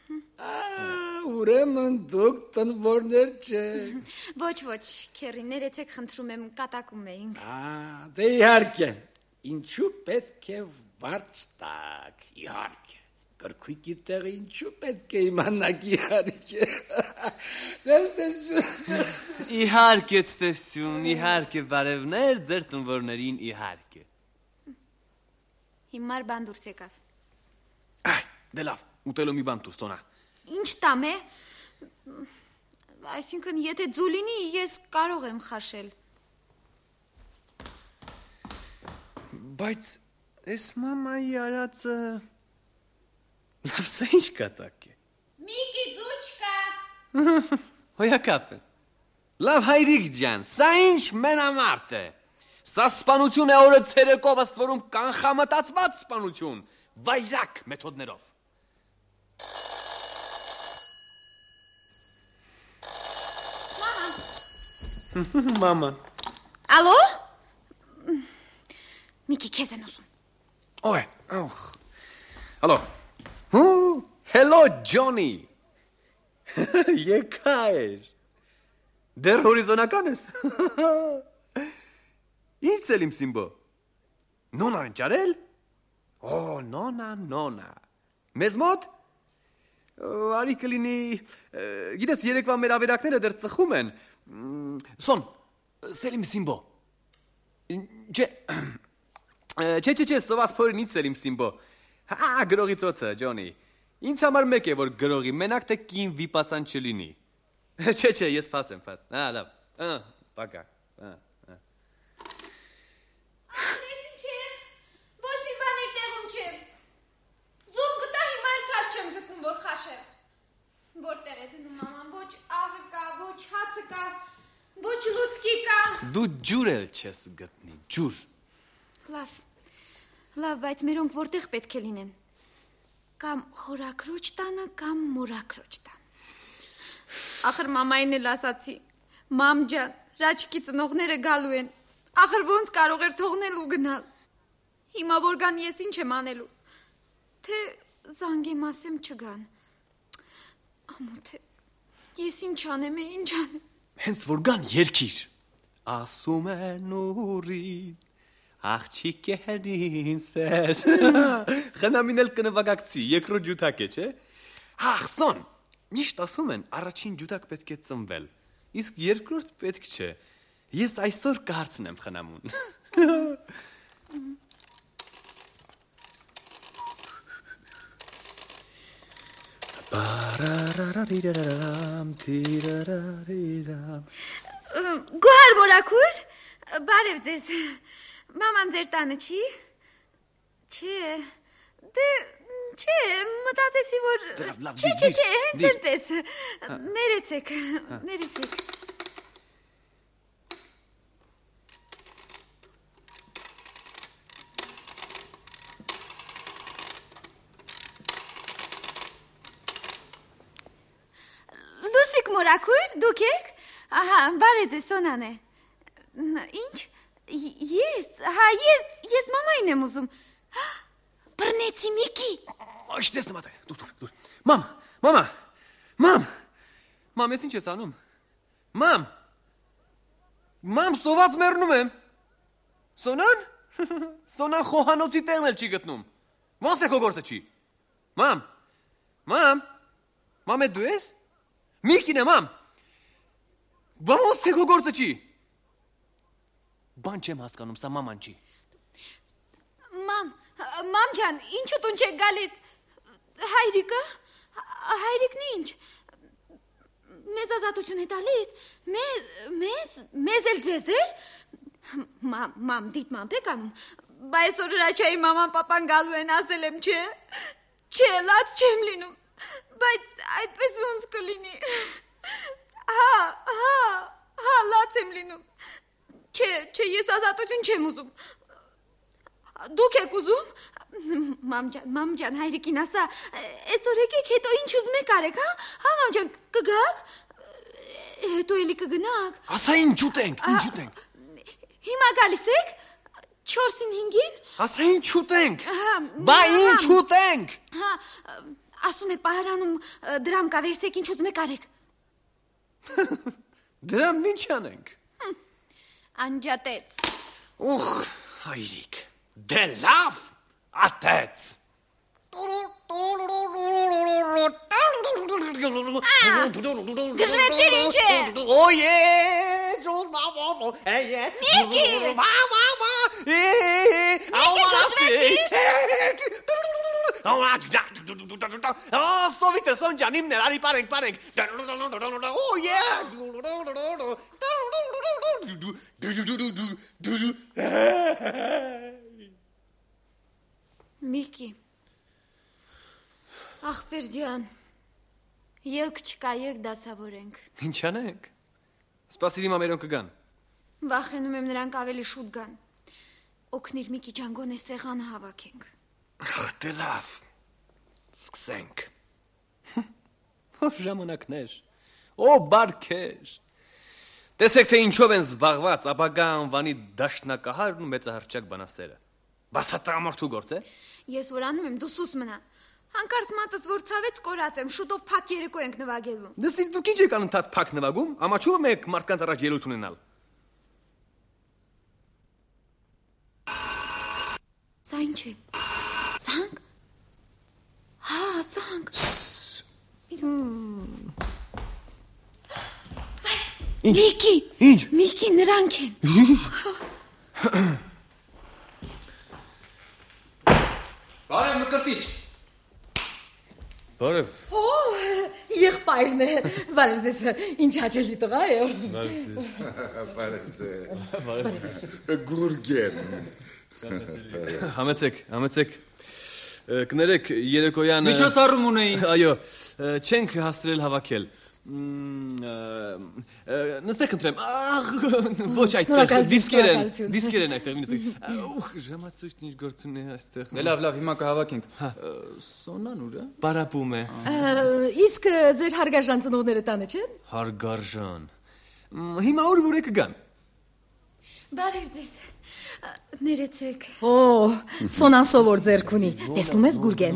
I: Ուրեմն դուք տնվորներ չեք։
F: Ոչ, ոչ, քերի, ներեցեք, խնդրում եմ, կատակում էինք։
I: Դե իհարկե, ինչու պետք է վարձ տակ, իհարկե, գրքույկի տեղը ինչու պետք է իմանաք, իհարկե։ Դες, դες,
D: Իհարկե ցտեսություն, իհարկե բարևներ ձեր տնվորներին, իհարկե։
F: Հիմար բան դուրս եկավ։
D: Դե լավ, ուտելու մի բան դուրս տոնա։
F: Ինչ տամ է։ Այսինքն, եթե ձուլինի, ես կարող եմ խաշել։
D: Բայց այս մամայի արածը լավ, սա ինչ կատակ է։
F: Միկի ձուլ չկա։
D: Հոյակապ է։ Լավ հայրիկ ջան, սա ինչ մենամարտ է։ Սա սպանություն է օրը ցերեկով ըստ որում կանխամտածված սպանություն, վայրակ մեթոդներով։ Մամա։
F: Ալո։ Միկի քեզ են ուզում։
D: Օե, օխ։ Ալո։ Հու, hello Johnny։ Եկայր։ Դեր հորիզոնական ես։ Ինչ էլ իմ սիմբո։ Նոնան ճարել։ Օ, նոնա, նոնա։ Մեզ մոտ։ Արի կլինի, գիտես երեկվա մեր ավերակները դեռ ծխում են։ Սոն, Սելիմ Սիմբո։ Չէ, չէ, չէ, չէ, սոված փորին ինչ Սելիմ Սիմբո։ Հա, գրողի ծոցը, Ջոնի։ Ինձ համար մեկ է, որ գրողի մենակ թե կին վիպասան չլինի։ Չէ, չէ, ես փաս եմ, փաս։ Հա, լավ։ Հա, պակա։ Հա, հա։
F: Ահլես ինչ է։ Ոչ մի բան իր տեղում չէ։ Ձում գտա հիմա էլ քաշ չեմ գտնում, որ խաշեմ։ Որտեղ է դնում մաման, ոչ աղը կա, ոչ հացը կա, ոչ լուցկի կա։
D: Դու ջուր էլ չես գտնի, ջուր։
F: Լավ, լավ, բայց մերոնք որտեղ պետք է լինեն։ Կամ խորակրոջ տանը, կամ մորակրոջ տան։ Ախր մամային էլ ասացի, մամ ջան, ռաչկի ծնողները գալու են։ Ախր ոնց կարող էր թողնել ու գնալ։ Հիմա որ գան ես ինչ եմ անելու։ Թե զանգեմ ասեմ չգան։ Ամոթ է, ես ինչ անեմ է, ինչ անեմ։
D: Հենց որ գան երկիր։ Ասում է նուրին, աղջիկ էր ինձպես։ Խնամին էլ կնվագակցի, երկրորդ ջութակ է, չէ։ Ախսոն, միշտ ասում են, առաջին ջութակ պետք է ծնվել, իսկ երկրորդ պետք չէ։ Ես այսօր կհարցնեմ խնամուն։
F: Գոհար մորակուր, բարև ձեզ, մաման ձեր տանը չի, չէ, դե, չէ, մտածեցի, որ, չէ, չէ, չէ, հենց ենպես, ներեցեք, ներեցեք։ Լուսիկ մորակուր, դուք եք, ահա, բարև ձեզ, Սոնան է, ինչ, ես, հա, ես, ես մամային եմ ուզում, բռնեցի Միկի։
D: Աշ տեսնում ատե, դուր, դուր, դուր, մամ, մամա, մամ, մամ, ես ինչ ես անում, մամ, մամ, սոված մերնում եմ, Սոնան, Սոնան խոհանոցի տեղն էլ չի գտնում, ոնց է քո գործը չի, մամ, մամ, մամ է դու ես, Միկին է, մամ, ոնց է քո գործը չի, բան չեմ հասկանում, սա մաման չի։
F: Մամ, մամ ջան, ինչու տուն չեք գալիս, Հայրիկը, հայրիկն ինչ։ Մեզ ազատություն է տալիս։ Մեզ, մեզ, մեզ էլ ձեզ էլ։ Մամ, դիտ մամ եք անում։ Բայց որ հրաչայի մաման պապան գալու են ասել եմ, չէ։ Չէ, լաց չեմ լինում։ Բայց այդպես ոնց կլինի։ Հա, հա, հա, լաց եմ լինում։ Չէ, չէ, ես ազատություն չեմ ուզում։ Դուք եք ուզում։ Մամ ջան, մամ ջան, հայրիկին ասա, այսօր եկեք, հետո ինչ ուզում եք արեք, հա? Հա, մամ ջան, կգաք։ Հետո էլի կգնաք։
D: Ասա ինչ ուտենք, ինչ ուտենք։
F: Հիմա գալիս եք։ չորսին հինգին։
D: Ասա ինչ ուտենք։ Բա ինչ ուտենք։
F: Հա, ասում է պահարանում դրամ կա, վերցեք, ինչ ուզում եք արեք։
D: Դրամն ինչ անենք։
F: Անջատեց։
D: Ուխ, հայրիկ, դե լավ, ատեց։
F: Գժվեցիր ինչ է։
D: Ոյե։
F: Միկի։ Միկի գժվեցիր։
D: Սովիտը սոնջան իմներ, արի պարենք, պարենք։ Ոյե։
F: Միկի, ախպեր ջան, ելք չկա, եկ դասավորենք։
D: Ինչ անենք, սպասիր իմ ամերոն կգան։
F: Վախենում եմ նրանք ավելի շուտ գան, օգնիր Միկի ջան գոնե սեղանը հավաքենք։
D: Ախ, դե լավ, սկսենք։ Ո ժամանակներ, ո բարքեր։ Տեսեք թե ինչով են զբաղված ապագա անվանի դաշնակահարն ու մեծահարճակ բանասերը։ Բասատամորթու գործ է։
F: Ես որ անում եմ, դու սուս մնա։ Հանկարծ մատս որ ցավեց կորած եմ, շուտով փակ երեկո ենք նվագելու։
D: Դասի դուք ինչ եք անընդհատ փակ նվագում, ամաչում եք մարդկանց առաջ ելույթ ունենալ։
F: Սա ինչ է։ Սանկ։ Հա, սանկ։ Միկի։
D: Ինչ։
F: Միկի նրանք են։
J: Բարև մկրտիչ։
D: Բարև։
K: Օ, եղբայրն է։ Բարև ձեզ, ինչ հաճելի տղա է։
L: Բարև ձեզ։ Գուրգեն։
D: Համեցեք, համեցեք։ Կներեք երեկոյան
J: Միջոցառում ունեին։
D: Այո, չենք հաստրել հավաքել։ Նստեք ընտրեմ։ Ախ, ոչ այդտեղ, դիսկեր են, դիսկեր են այդտեղ, նստեք։ Ուխ, ժամացույցն ինչ գործուն է այստեղ։
J: Լավ, լավ, հիմա կհավաքենք։ Սոնան ուր է։
D: Պարապում է։
K: Իսկ ձեր հարգարժան ծնողները տանը չեն։
D: Հարգարժան։ Հիմա ուր որ եք գան։
F: Բարև ձեզ։ Ներեցեք։
K: Օ, Սոնան սովոր ձեռք ունի։ Տեսնում ես Գուրգեն։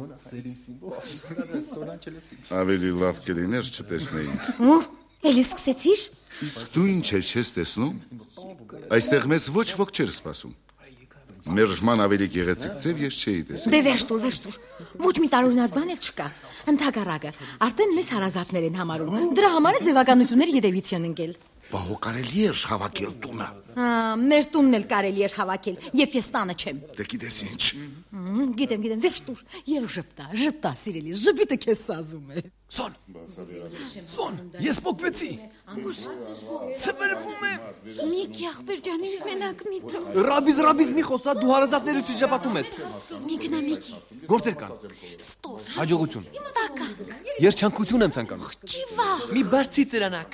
L: Ավելի լավ կլիներ չտեսնեինք։
F: Ու, էլի սկսեցիր։
L: Իսկ դու ինչ ես տեսնում։ Այստեղ մեզ ոչ ոք չէր սպասում։ Մերժման ավելի գեղեցիկ ձև ես չէի տեսել։
K: Դե վերջ տուր, վերջ տուր։ Ոչ մի տարօրինակ բան էլ չկա։ Ընդհակառակը, արդեն մեզ հարազատներ են համարում։ Դրա համար է ձևականություններ երևից չեն ընկել։
L: Բա հո կարելի էր հավաքել տունը։
K: Հա, մեր տունն էլ կարելի էր հավաքել, երբ ես տանը չեմ։
L: Դե գիտես ինչ։
K: Գիտեմ, գիտեմ, վերջ տուր։ Եվ ժպտա, ժպտա, սիրելի, ժպիտը քեզ սազում է։
D: Սոն։ Սոն, ես փոկվեցի։ Սվերվում եմ։
F: Միկի ախպեր ջանի մենակ մի թող։
D: Ռաբիզ, ռաբիզ մի խոսա, դու հարազատները չջապատում ես։
F: Մի գնա Միկի։
D: Գործեր կան։
F: Ստոր։
D: Հաջողություն։
F: Տականք։
D: Երջանկություն եմ ցանկանում։
F: Չի վախ։
D: Մի բարձի ծերանակ։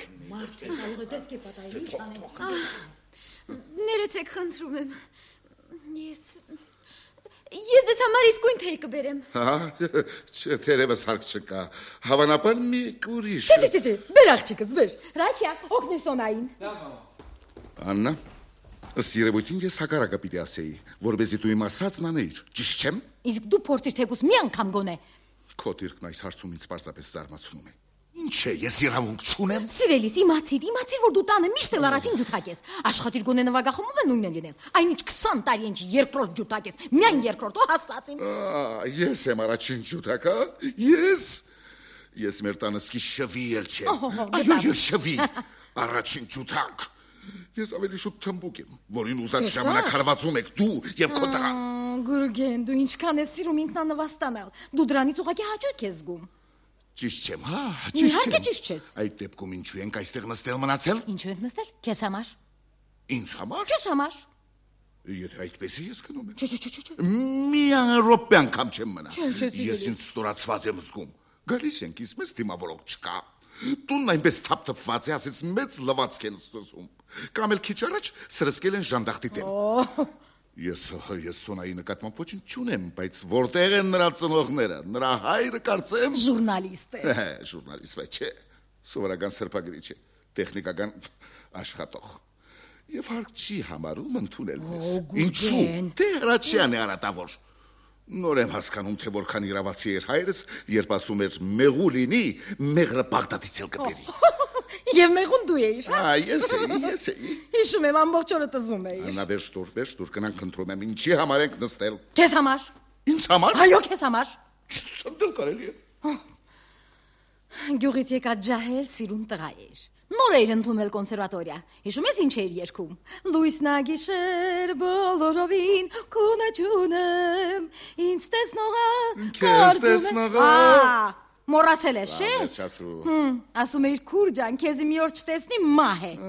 F: Ներեցեք խնդրում եմ։ Ես Ես դες համար իսկույն թեյ կբերեմ։
L: Հա, չէ, թերևս հարկ չկա։ Հավանաբար մի ուրիշ։
K: Չէ, չէ, չէ, բեր աղջիկս, բեր։ Ռաչիա, օգնի Սոնային։
L: Աննա, ըստ երևույթին ես հակառակը պիտի ասեի, որպեսզի դու իմ ասածն անեիր, ճիշտ չեմ։
K: Իսկ դու փորձիր թեկուս մի անգամ գոնե։
L: Քո դիրքն այս հարցում ինձ պարզապես զարմացնում է։ Ինչ է, ես իրավունք չունեմ։
K: Սիրելիս, իմացիր, իմացիր, որ դու տանը միշտ էլ առաջին ջութակ ես։ Աշխատիր գոնե նվագախմբում է նույնն լինել։ Այնինչ քսան տարի ինչ երկրորդ ջութակ ես։ Միայն երկրորդ, ու հաստացիմ։
L: Ես եմ առաջին ջութակը, ես։ Ես մեր տանը սկի շվի էլ չեմ։ Այո, ես շվի։ Առաջին ջութակ։ Ես ավելի շուտ թմբուկ եմ, որին ուզած ժամանակ հարվածում եք դու եւ քո տղան։
K: Գուրգեն, դու ինչքան ես սիրում ինքնանվաստանալ։ Դու դրանից ուղղակի հաճույք ես զգում։
L: Ճիշտ չեմ, հա,
K: Իհարկե ճիշտ չես։
L: Այդ դեպքում ինչու ենք այստեղ նստել մնացել։
K: Ինչու ենք նստել։ Քեզ համար։
L: Ինձ համար։
K: Քեզ համար։
L: Եթե այդպես է ես գնում եմ։
K: Չէ, չէ, չէ, չէ։
L: Մի րոպե անգամ չեմ մնա։
K: Չէ, չէ, սիրելի։
L: Ես ինձ ստորացված եմ զգում։ Գալիս ենք, իսկ մեզ դիմավորող չկա։ Տունն այնպես թափթփված է, ասես մեծ լվացք են ստսում։ Կամ էլ քիչ առաջ սրսկել են ժանդախտի տեն։ Ես ես Սոնայի նկատմամբ ոչինչ չունեմ, բայց որտեղ են նրա ծնողները։ Նրա հայրը կարծեմ
K: ժուրնալիստ է։
L: Հե, ժուրնալիստ չէ։ Սովորական սրբագրիչ է, տեխնիկական աշխատող։ Եվ հարկ չի համարում ընդունել մեզ։ Ինչու՞։ Դե հրաչյան է արատավոր։ Նոր եմ հասկանում, թե որքան իրավացի էր հայրս, երբ ասում էր մեղու լինի, մեղրը Բաղդադից էլ կբերի։
K: Եվ մեղուն դու էիր, հա։
L: Ա, ես էի, ես էի։
K: Հիշում եմ ամբողջ օրը տզում էիր։
L: Անա վերջ տուր, վերջ տուր, կնանք ընտրում եմ, ինչի համար ենք նստել։
K: Քեզ համար։
L: Ինձ համար։
K: Այո, քեզ համար։
L: Սնդել կարելի է։
K: Գյուղից եկած ջահել սիրուն տղա էր։ Նոր էր ընդունել կոնսերվատորիա։ Հիշում ես ինչ էր երգում։ Լույսնա գիշեր բոլորովին կունաճունեմ, ինձ տեսնողը
L: քեզ տեսնողը։
K: Մոռացել ես, չէ՞։
L: Վերջացրու։
K: Հմ, ասում էիր քուր ջան, քեզ մի օր չտեսնի մահ է։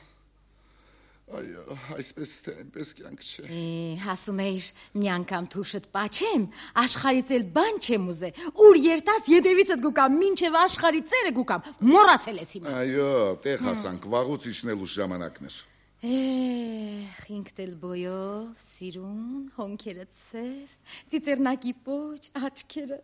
L: Այո, այսպես թե այնպես կյանք չէ։
K: Է, ասում էիր, մի անգամ թուշդ պաչեմ, աշխարից էլ բան չեմ ուզե։ Ուր երտաս ետևիցդ գուկամ, մինչև աշխարի ծերը գուկամ, մոռացել ես հիմա։
L: Այո, տեղ հասանք, վաղուց իջնելու ժամանակն էր։
K: Էհ, ինքդ էլ բոյով, սիրուն, հոնքերը ցև, ծիծեռնակի պոչ, աչքերը։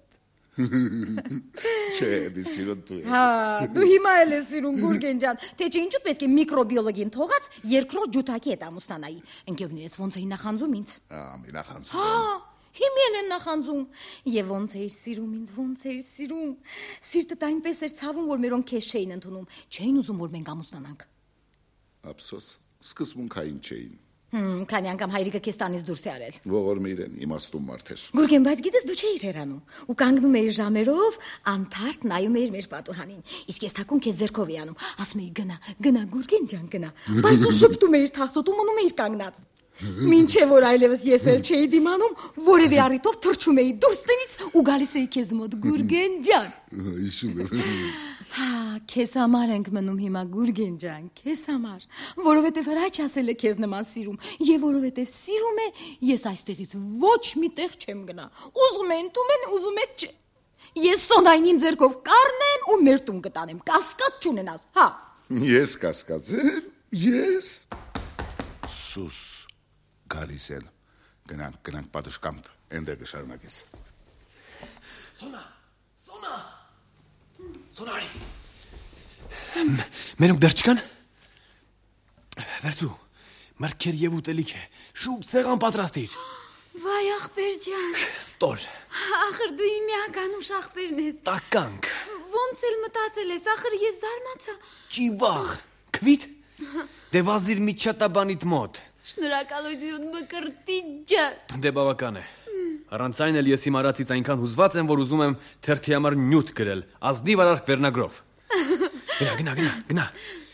L: Չէ, մի սիրուն դու ես։
K: Հա, դու հիմա էլ ես սիրուն Գուրգեն ջան, թե չէ ինչու պետք է միկրոբիոլոգին թողած երկրորդ ջութակի հետ ամուսնանայի։ Ընկերներս ոնց էին նախանձում ինձ։
L: Ամի նախանձում։
K: Հա, հիմի էլ են նախանձում։ Եվ ոնց էիր սիրում ինձ, ոնց էիր սիրում։ Սիրտդ այնպես էր ցավում, որ մերոնք քեզ չէին ընդունում, չէին ուզում որ մենք ամուսնանանք։
L: Ափսոս, սկզբունքային չէին։
K: Հմ, քանի անգամ հայրիկը քեզ տանից դուրս է արել։
L: Ողորմ իրեն իմաստուն մարդ էր։
K: Գուրգեն, բայց գիտես դու չէիր հեռանում։ Ու կանգնում էիր ժամերով, անթարթ նայում էիր մեր պատուհանին։ Իսկ ես թակուն քեզ ձեռքով էի անում։ Ասում էի գնա, գնա Գուրգեն ջան, գնա։ Բայց դու շփտում էիր թախծոտ ու մնում էիր կանգնած։ Մինչև որ այլևս ես էլ չէի դիմանում, որևէ առիթով թռչում էի դուրս տնից ու գալիս էի քեզ մոտ Գուրգեն ջան։
L: Հիշում եմ։
K: Հա, քեզ համար ենք մնում հիմա Գուրգեն ջան, քեզ համար, որովհետև հրաչ ասել է քեզ նման սիրում, եւ որովհետև սիրում է, ես այստեղից ոչ մի տեղ չեմ գնա։ Ուզում են տում են, ուզում է չէ։ Ես Սոնային իմ ձեռքով կառնեմ ու մեր տուն կտանեմ, կասկած չունենաս, հա։
L: Ես կասկածեմ, ես սուս գալիս են, գնանք, գնանք պատշկամբ, ենտեղ կշարունակես։
J: Սոնա, Սոնա, Սոնարի, մերոնք դեռ չկան, վերցու, մրդքեր և ուտելիք է, շուտ սեղան պատրաստիր։
F: Վայ ախպեր ջան։
J: Ստոր։
F: Ախր դու իմ միական ուշ ախպերն ես։
J: Տականք։
F: Ոնց էլ մտածել ես, ախր ես զարմացա։
J: Չի վաղ, քվիտ, դե վազիր մի չատաբանիդ մոտ։
F: Շնորհակալություն Մկրտիչ ջան։
J: Դե բավական է։ Առանց այն էլ ես իմ արածից այնքան հուզված եմ, որ ուզում եմ թերթի համար նյութ գրել, ազնիվ արարք վերնագրով։ Գնա, գնա, գնա, գնա։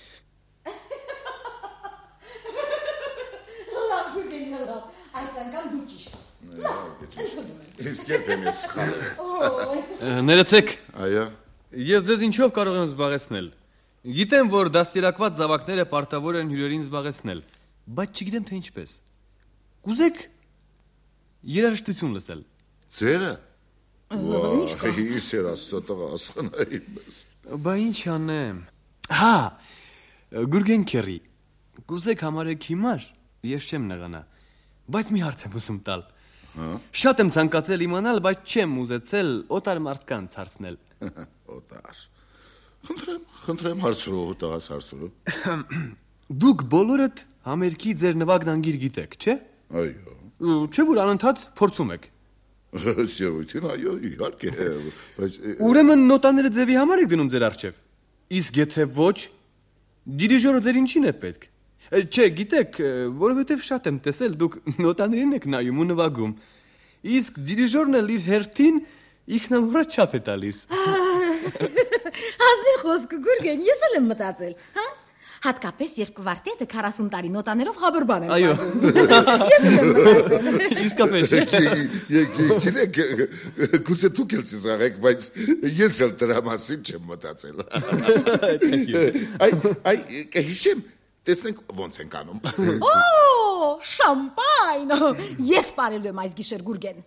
K: Լավ, Գուրգեն ջան, այս անգամ դու ճիշտ։
L: Իսկ երբ եմ ես սխալել։
J: Ներեցեք։
L: Այո։
J: Ես ձեզ ինչով կարող եմ զբաղեցնել։ Գիտեմ, որ դաստիարակված զավակները պարտավոր են հյուրերին զբաղեցնել, բայց չգիտեմ թե ինչպես։ Կուզեք երաժշտություն լսել։
L: Ձերը։ Վայ, ինչ էր ասա տղա, ասխանայի մեզ։
J: Բա ինչ անեմ։ Հա, Գուրգեն քերի, կուզեք համարեք հիմար, ես չեմ նեղանա, բայց մի հարց եմ ուզում տալ։ Շատ եմ ցանկացել իմանալ, բայց չեմ ուզեցել օտար մարդկանց հարցնել։
L: Օտար։ Խնդրեմ, խնդրեմ հարցրու, տղաս հարցրու։
J: Դուք բոլորդ համերգի ձեր նվագն անգիր գիտեք, չէ՞։
L: Այո։
J: Չէ՞ որ անընդհատ փորձում եք։
L: Սիրույթին, այո, իհարկե, բայց
J: Ուրեմն նոտաները ձևի համար եք դնում ձեր առջև։ Իսկ եթե ոչ, դիրիժորը ձեր ինչին է պետք։ Չէ, գիտեք, որովհետև շատ եմ տեսել, դուք նոտաներին եք նայում ու նվագում։ Իսկ դիրիժորն էլ իր հերթին ինքնամոռաց չափ է տալիս։
K: Ազնի խոսք Գուրգեն, ես էլ եմ մտածել, հա։ Հատկապես երբ կվարտետը քառասուն տարի նոտաներով հավրբան են։
J: Այո։
K: Ես եմ մտածել։
J: Իսկապես։
L: Գիտեք, գուցե դուք էլ ծիծաղեք, բայց ես էլ դրա մասին չեմ մտածել։ Այ, այ, կհիշեմ, տեսնենք ոնց ենք անում։
K: Օ, շամպայն։ Ես բարելու եմ այս գիշեր Գուրգեն։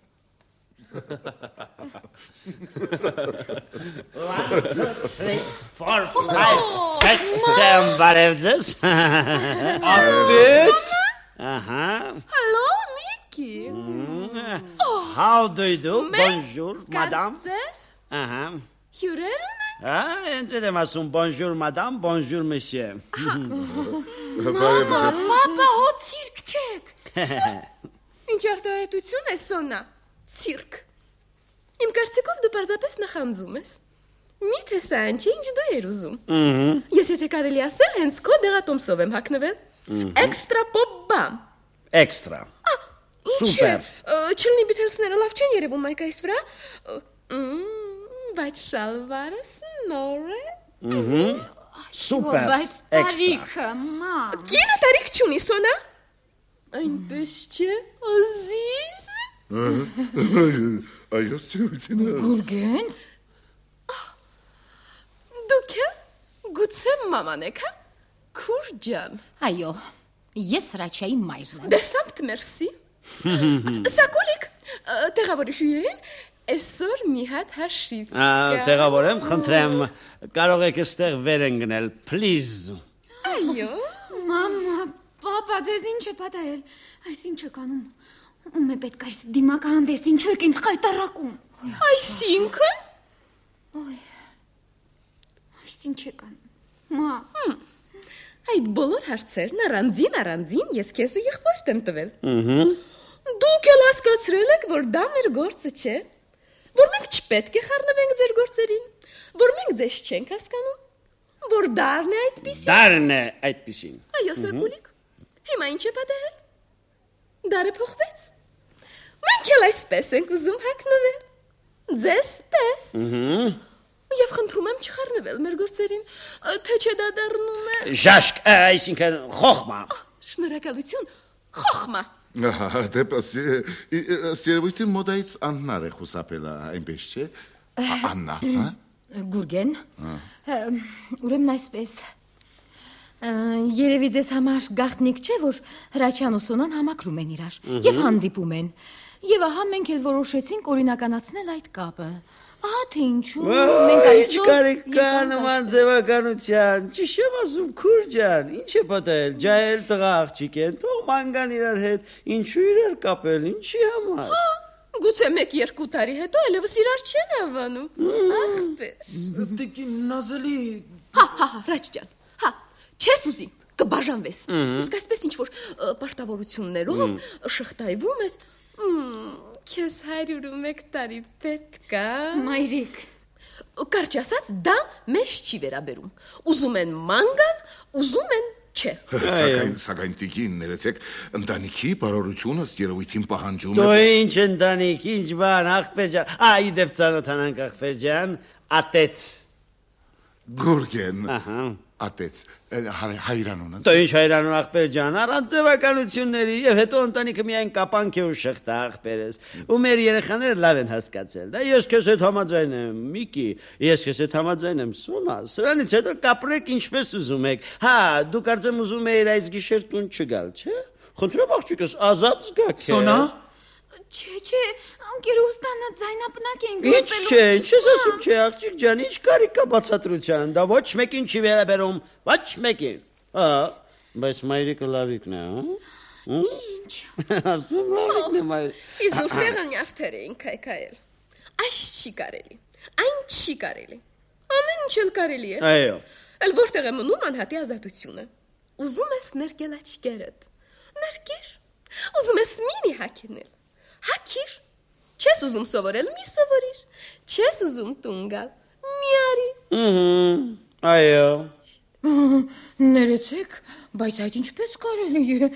C: Four, five, six, seven, բարև ձեզ։
J: Ատեց։
C: Ահա։
E: Hello, Mickey.
C: How do you do? Bonjour, madame.
E: Կարծես։
C: Ահա։
E: Հյուրեր ունեք։
C: Ah, ինձ եմ ասում bonjour, madame, bonjour, monsieur։
L: Բարև ձեզ։
F: Պապա, հո ցիրկ չեք։
E: Ինչ արտահայտություն է, Սոնա։ Ցիրկ։ Իմ կարծիքով դու պարզապես նախանձում ես։ Միթե սա ինչ ինչ դու ես ուզում։ Ես եթե կարելի ասել, հենց քո դեղատոմսով եմ հագնվել։ Էքստրա պոպ բամ։
C: Էքստրա։ Սուպեր։
E: Չլինի Բիթլսները լավ չեն երևում այկայիս վրա։ Բայց շալվարս նոր է։
C: Սուպեր։
F: Բայց տարիքը, մա։
E: Կինը տարիք չունի, Սոնա։ Այնպես չէ, Ազիզ։
L: Այո, սիրությունա։
K: Գուրգեն։
E: Դուք է գուցե մաման եք, հա։ Քուր ջան։
K: Այո, ես Հրաչյայի մայրն եմ։
E: Դե սամտ մերսի։ Սակոլիկ, տեղավորի հյուրերին այսօր մի հատ հաշիվ կա։
C: Տեղավորեմ, խնդրեմ, կարող եք այստեղ վեր ընկնել, please։
E: Այո։
F: Մամա, պապա, ձեզ ինչ է պատահել։ Այս ինչ եք անում։ Ում է պետք այս դիմակահանդես, ինչու եք ինձ խայտարակում։
E: Այսինքն։
F: Ոյ։ Այս ինչ եք անում։ Մա։
E: Այդ բոլոր հարցերն առանձին առանձին ես քեզ ու եղբորդ եմ տվել։ Դուք էլ հասկացրել եք, որ դա մեր գործը չէ, որ մենք չպետք է խառնվենք ձեր գործերին, որ մենք ձեզ չենք հասկանում, որ դարն է այդպիսին։
C: Դարն է այդպիսին։
E: Այո, Սակոլիկ։ Հիմա ինչ է պատահել։ Դարը փոխվեց։ Մենք էլ այսպես ենք ուզում հագնվել։ Ձեզ պես։ Եվ խնդրում եմ չխառնվել մեր գործերին, թե չէ դա դառնում է։
C: Ժաշկ, այսինքն խոխմա։
E: Շնորհակալություն, խոխմա։
L: Ահա, դեպս սերվույթի մոդայից Աննար է խուսափել, այնպես չէ։ Աննա, հա։
K: Գուրգեն։ Ուրեմն այսպես։ Երևի ձեզ համար գաղտնիք չէ, որ Հրաչյան ու Սոնան համակրում են իրար եւ հանդիպում են։ Եվ ահա մենք էլ որոշեցինք օրինականացնել այդ կապը։ Ահա թե ինչու մենք այսօր
C: Ինչ կարիք կա նման ձևականության։ Ճիշտ եմ ասում, քուր ջան, ինչ է պատահել։ Ջահել տղա աղջիկ են, թող մանգան իրար հետ, ինչու իրար կապել, ինչի համար։
E: Գուցե մեկ-երկու տարի հետո այլևս իրար չեն հավանում։ Ախպեր։
I: Տիկին նազելի։
E: Հա, հա, հա, Հրաչ ջան։ Հա, չես ուզի, կբաժանվես։ Իսկ այսպես ինչ որ պարտավորություններով շղթայվում ես, քեզ հարյուր ու մեկ տարի պետք է։
F: Մայրիկ։
E: Կարճ ասած, դա մեզ չի վերաբերում։ Ուզում են մանգան, ուզում են չէ։
L: Սակայն, սակայն տիկին, ներեցեք, ընտանիքի բարօրությունը երևույթին պահանջում է։
C: Դու ինչ ընտանիք, ինչ բան, աղբեր ջան։ Այ դեպ ծանոթանանք աղբեր ջան, ատեց։
L: Գուրգեն։
C: Ահա։
L: Ատեց, հայրանունը։
C: Դու ինչ հայրանուն աղբեր ջան, առանց ձևականությունների եւ հետո ընտանիքը միայն կապանք է ու շղթա աղբերս։ Ու մեր երեխաները լավ են հասկացել։ Դա ես քեզ հետ համաձայն եմ, Միկի, ես քեզ հետ համաձայն եմ, Սոնա։ Սրանից հետո կապրեք ինչպես ուզում եք։ Հա, դու կարծեմ ուզում ես այս գիշեր տուն չգալ, չէ՞։ Խնդրեմ աղջիկս, ազատ զգա քեզ։
I: Սոնա։
F: Չէ, չէ, ընկերուստանա ձայնապնակ ենք
C: Ինչ չէ, ինչ ես ասում չէ, աղջիկ ջան, ինչ կարիք կա բացատրության, դա ոչ մեկին չի վերաբերում, ոչ մեկին։ Հա, բայց մայրիկը լավիկն է, հա։
F: Ինչ։
C: Ասում լավիկն է մայր։
E: Իզուր տեղը նյարդեր էին քայքայել։ Այս չի կարելի, այն չի կարելի։ Ամեն ինչ էլ կարելի է։
C: Այո։
E: Էլ որտեղ է մնում անհատի ազատությունը։ Ուզում ես ներկել աչքերդ։ Ներկեր։ Ուզում ես մինի հագնել։ Հակիր, չես ուզում սովորել, մի սովորիր, չես ուզում տուն գալ, մի արի։
C: Այո։
K: Ներեցեք, բայց այդ ինչպես կարելի է։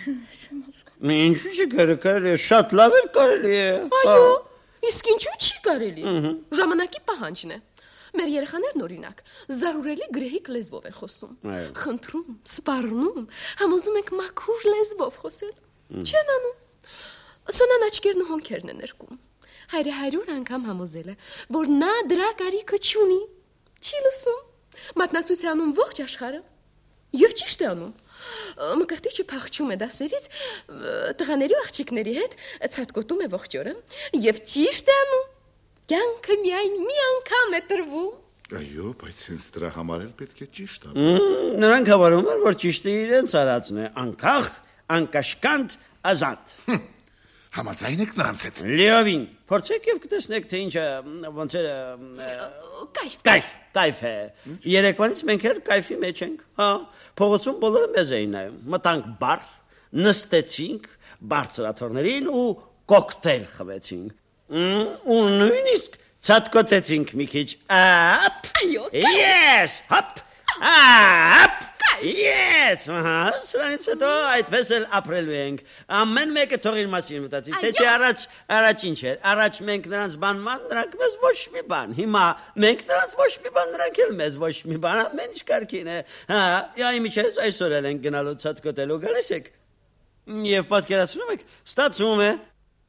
C: Ինչու՞ չի կարելի, շատ լավ էլ կարելի է։
E: Այո, իսկ ինչու չի կարելի։ Ժամանակի պահանջն է։ Մեր երեխաներն օրինակ զարուրելի գրեհիկ լեզվով են խոսում։ Խնդրում, սպառնում, համոզում ենք մաքուր լեզվով խոսել։ Չեն անում։ Սոնան աչքերն ու հոնքերն են ներկում։ Հայրը հարյուր անգամ համոզել է, որ նա դրա կարիքը չունի։ Չի լսում։ Մատնացությունում ողջ աշխարհը։ Եվ ճիշտ է անում։ Մկրտիչը փախչում է դասերից տղաների ու աղջիկների հետ, ցածկոտում է ողջ օրը, եւ ճիշտ է անում։ Կյանքը միայն մի անգամ է տրվում։
L: Այո, բայց հենց դրա համար էլ պետք է ճիշտ ապրել։
C: Նրանք հավանում են, որ ճիշտը իրենց արածն է, անկախ, անկաշկանդ, ազատ։
L: Համաձայն եք նրանց հետ։
C: Լիովին, փորձեք եւ կտեսնեք, թե ինչը ոնց է
E: կայֆ,
C: կայֆ, կայֆ է։ Երեկվանից մենք էլ կայֆի մեջ ենք։ Հա, փողոցում բոլորը մեզ էին նայում։ Մտանք բար, նստեցինք բարձրաթոռներին ու կոկտեյլ խմեցինք։ Ու նույնիսկ ցածկոտեցինք մի քիչ։ Ապ։ Yes, հապ։ Ապ։ Yes, ահա, սրանից հետո այդպես էլ ապրելու ենք։ Ամեն մեկը թող իր մասին մտածի, թե չէ առաջ, առաջ ինչ էր։ Առաջ մենք նրանց բանման, նրանք մեզ ոչ մի բան։ Հիմա մենք նրանց ոչ մի բան, նրանք էլ մեզ ոչ մի բան, ամեն ինչ կարգին է։ Հա, այ միջից այսօր էլ ենք գնալու ցածկոտելու, գալիս եք։ Եվ պատկերացնում եք, ստացվում է։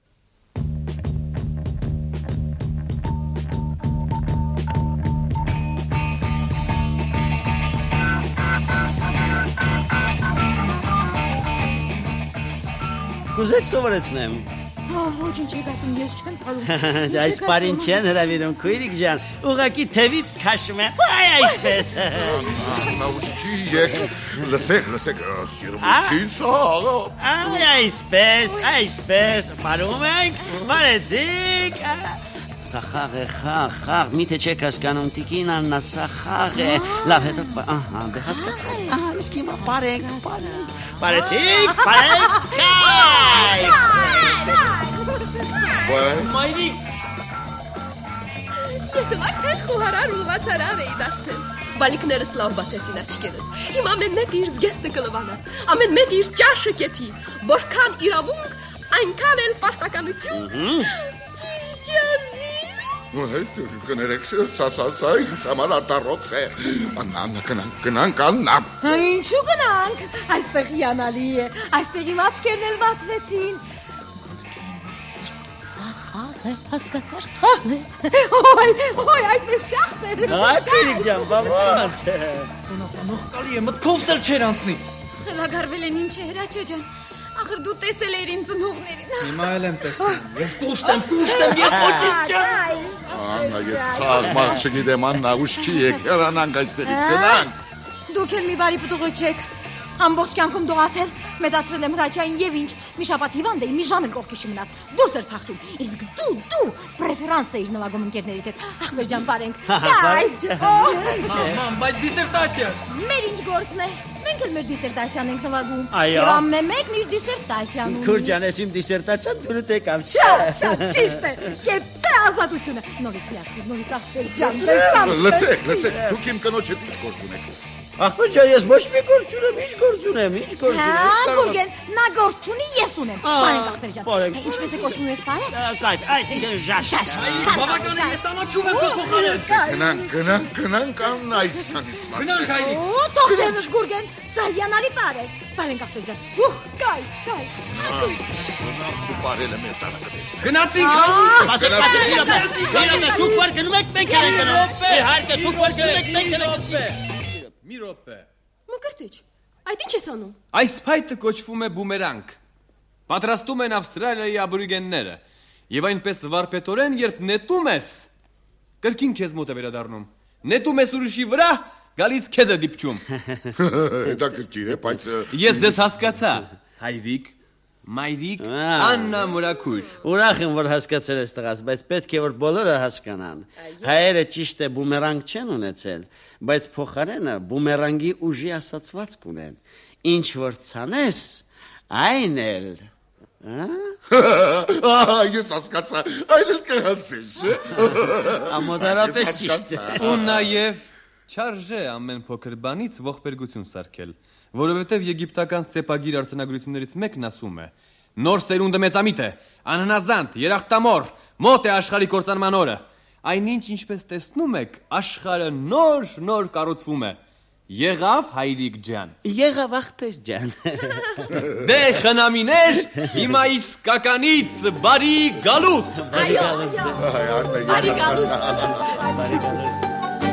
C: Կուզեք սովորեցնեմ։
K: Հա, ոչինչ եք ասում, ես չեմ փարում։
C: Այս պարին չեն հրավիրում, քույրիկ ջան, ուղղակի թևից քաշում է։ Այ այսպես։
L: Նաուշքի եք, լսեք, լսեք, սիրմուտին սաղ։
C: Այ այսպես, այսպես, պարում ենք, մարեցիք։ Սախաղ է, խաղ, խաղ, միթե չեք հասկանում, տիկին աննա սախաղ է։ Լավ, հետո, ահա, դե հասկացեք, ահա, իսկ հիմա պարենք, պարենք, պարեցիք, պարենք, կայ։ Մայրիկ։
E: Ես վաղթեն խոհարար ուլվացարար էի դարձել։ Բալիկներս լավ բացեցին աչքերս։ Հիմա ամեն մեկը իր զգեստը կլվանա, ամեն մեկը իր ճաշը կեփի, որքան իրավունք, այնքան էլ պարտականություն։ Ճիշտ ջազի։
L: Այդ կներեք, սա սա սա ինձ համար արտառոց է։ Աննա, գնանք, գնանք, Աննա։
K: Ինչու գնանք։ Այստեղ հիանալի է։ Այստեղ իմ աչքերն էլ բացվեցին։ Սա խաղ է, հասկացար, խաղ է։ Ոյ, ոյ, այդպես շախտեր։
C: Այ քույրիկ ջան, բավարար է։
D: Սոնասա նողկալի է, մտքովս էլ չեր անցնի։
F: Խելագարվել են ինչ է, Հրաչյա ջան։ Ախր դու տեսել էր իմ ծնողներին։
D: Հիմա էլ եմ տեսնում։ Ես կուշտ եմ, կուշտ եմ, ես ոչինչ չեմ։
L: Աննա, ես խաղ մաղ չգիտեմ, Աննա, ուշքի եք, հեռանանք այստեղից, գնանք։
K: Դուք էլ մի բարի պտուղը չեք։ Ամբողջ կյանքում դողացել, մեծացրել եմ Հրաչյային եւ ինչ, մի շաբաթ հիվանդ էի, մի ժամ էլ կողքիշ մնաց, դուրս էր փախչում։ Իսկ դու, դու պրեֆերանս էիր նվագում ընկերներիդ հետ։ Ախպեր ջան, բարենք։ Կայ։
D: Մամ, բայց դիսերտացիա։
K: Մեր ինչ գործն է։ Մենք էլ մեր դիսերտացիան ենք նվագում։
C: Այո։
K: Եվ ամեն մեկն իր դիսերտացիան ունի։
C: Քուր ջան, ես իմ դիսերտացիան դուրս եկամ։
K: Շատ ճիշտ է։ Կեցե ազատությունը։ Նորից միացրու, նորից ախպեր ջան, լսամ։
L: Լսեք, լսեք, դուք իմ կնոջ հետ ինչ գործ ունեք։
C: Ախպեր ջան, ես ոչ մի գործ չունեմ, ինչ գործ ունեմ, ինչ գործ ունեմ։
K: Հա, Գուրգեն, նա գործ չունի, ես ունեմ։ Բարենք ախպեր ջան։ Ինչպես է կոչվում ես բարը։
C: Կայֆ, այսինքն ժաշ։
D: Բավական է, ես ամաչում եմ քո փոխարեն։
L: Գնանք, գնանք, գնանք, Աննա, այսանից մաց։
D: Գնանք հայրիկ։
K: Օ, թող տենս Գուրգեն, սա հիանալի բար է։ Բարենք ախպեր ջան։ Ուխ, կայ, կայ։
L: Դու բարել եմ երտանը կտեսնես։
D: Գնացինք։
C: Ասեք, ասեք, դուք վար գնում եք, մենք էլ ենք գնում։ Իհարկե, դուք վար գնում եք, մենք էլ ենք։
J: Մի րոպե։
E: Մկրտիչ, այդ ինչ ես անում։
J: Այս փայտը կոչվում է բումերանգ։ Պատրաստում են Ավստրալիայի աբորիգենները։ Եվ այնպես վարպետորեն, երբ նետում ես, կրկին քեզ մոտ է վերադառնում։ Նետում ես ուրիշի վրա, գալիս քեզ է դիպչում։
L: Դա կրկին է, բայց
J: Ես ձեզ հասկացա, հայրիկ, մայրիկ, Աննա մորաքույր։
C: Ուրախ եմ, որ հասկացել ես տղաս, բայց պետք է որ բոլորը հասկանան։ Հայերը ճիշտ է բումերանգ չեն ունեցել, բայց փոխարենը բումերանգի ուժի ասացվածք ունեն։ Ինչ որ ցանես, այն էլ։
L: Ահա, ես հասկացա, այլ էլ կհանցես։
C: Ամոդարապես ճիշտ է։
J: Ու նաև չարժե ամեն փոքր բանից ողբերգություն սարքել, որովհետև եգիպտական սեպագիր արձանագրություններից մեկն ասում է. Նոր սերունդը մեծամիտ է, անհնազանդ, երախտամոռ, մոտ է աշխարհի կործանման օրը։ Այնինչ ինչպես տեսնում եք, աշխարհը նոր-նոր կառուցվում է։ Եղավ հայրիկ ջան։
C: Եղավ ախպեր ջան։
J: Դե խնամիներ, հիմա իսկականից բարի գալուստ։
E: Այո, բարի գալուստ։
C: Բարի գալուստ։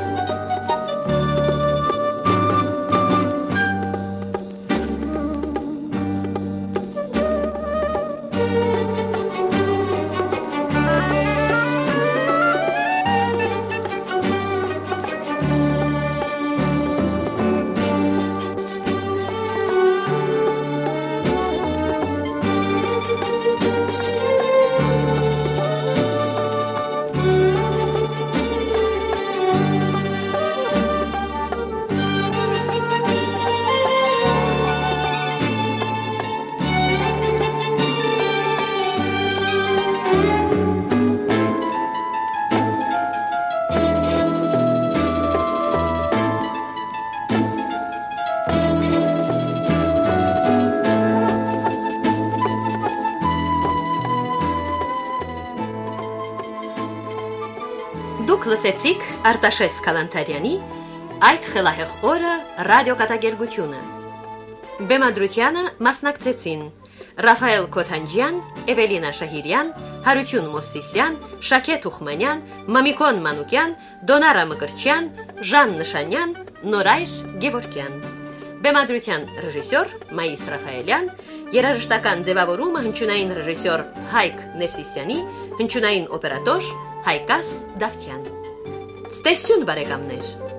B: Դուք լսեցիք Արտաշես Քալանթարյանի այդ խելահեղ օրը ռադիոկատակերգությունը։ Բեմադրությանը մասնակցեցին Ռաֆայել Քոթանջյան, Էվելինա Շահիրյան, Հարություն Մովսիսյան, Շաքեթ Ուխմանյան, Մամիկոն Մանուկյան, Դոնարա Մկրտչյան, Ժան Նշանյան, Նորայր Գևորգյան։ Բեմադրության ռեժիսոր Մայիս Ռաֆայելյան, երաժշտական ձևավորումը հնչյունային ռեժիսոր Հայկ Ներսիսյանի, հնչյունային օպերատոր Հայկաս Դավթյան։ Ստեսյուն բարեկամներ։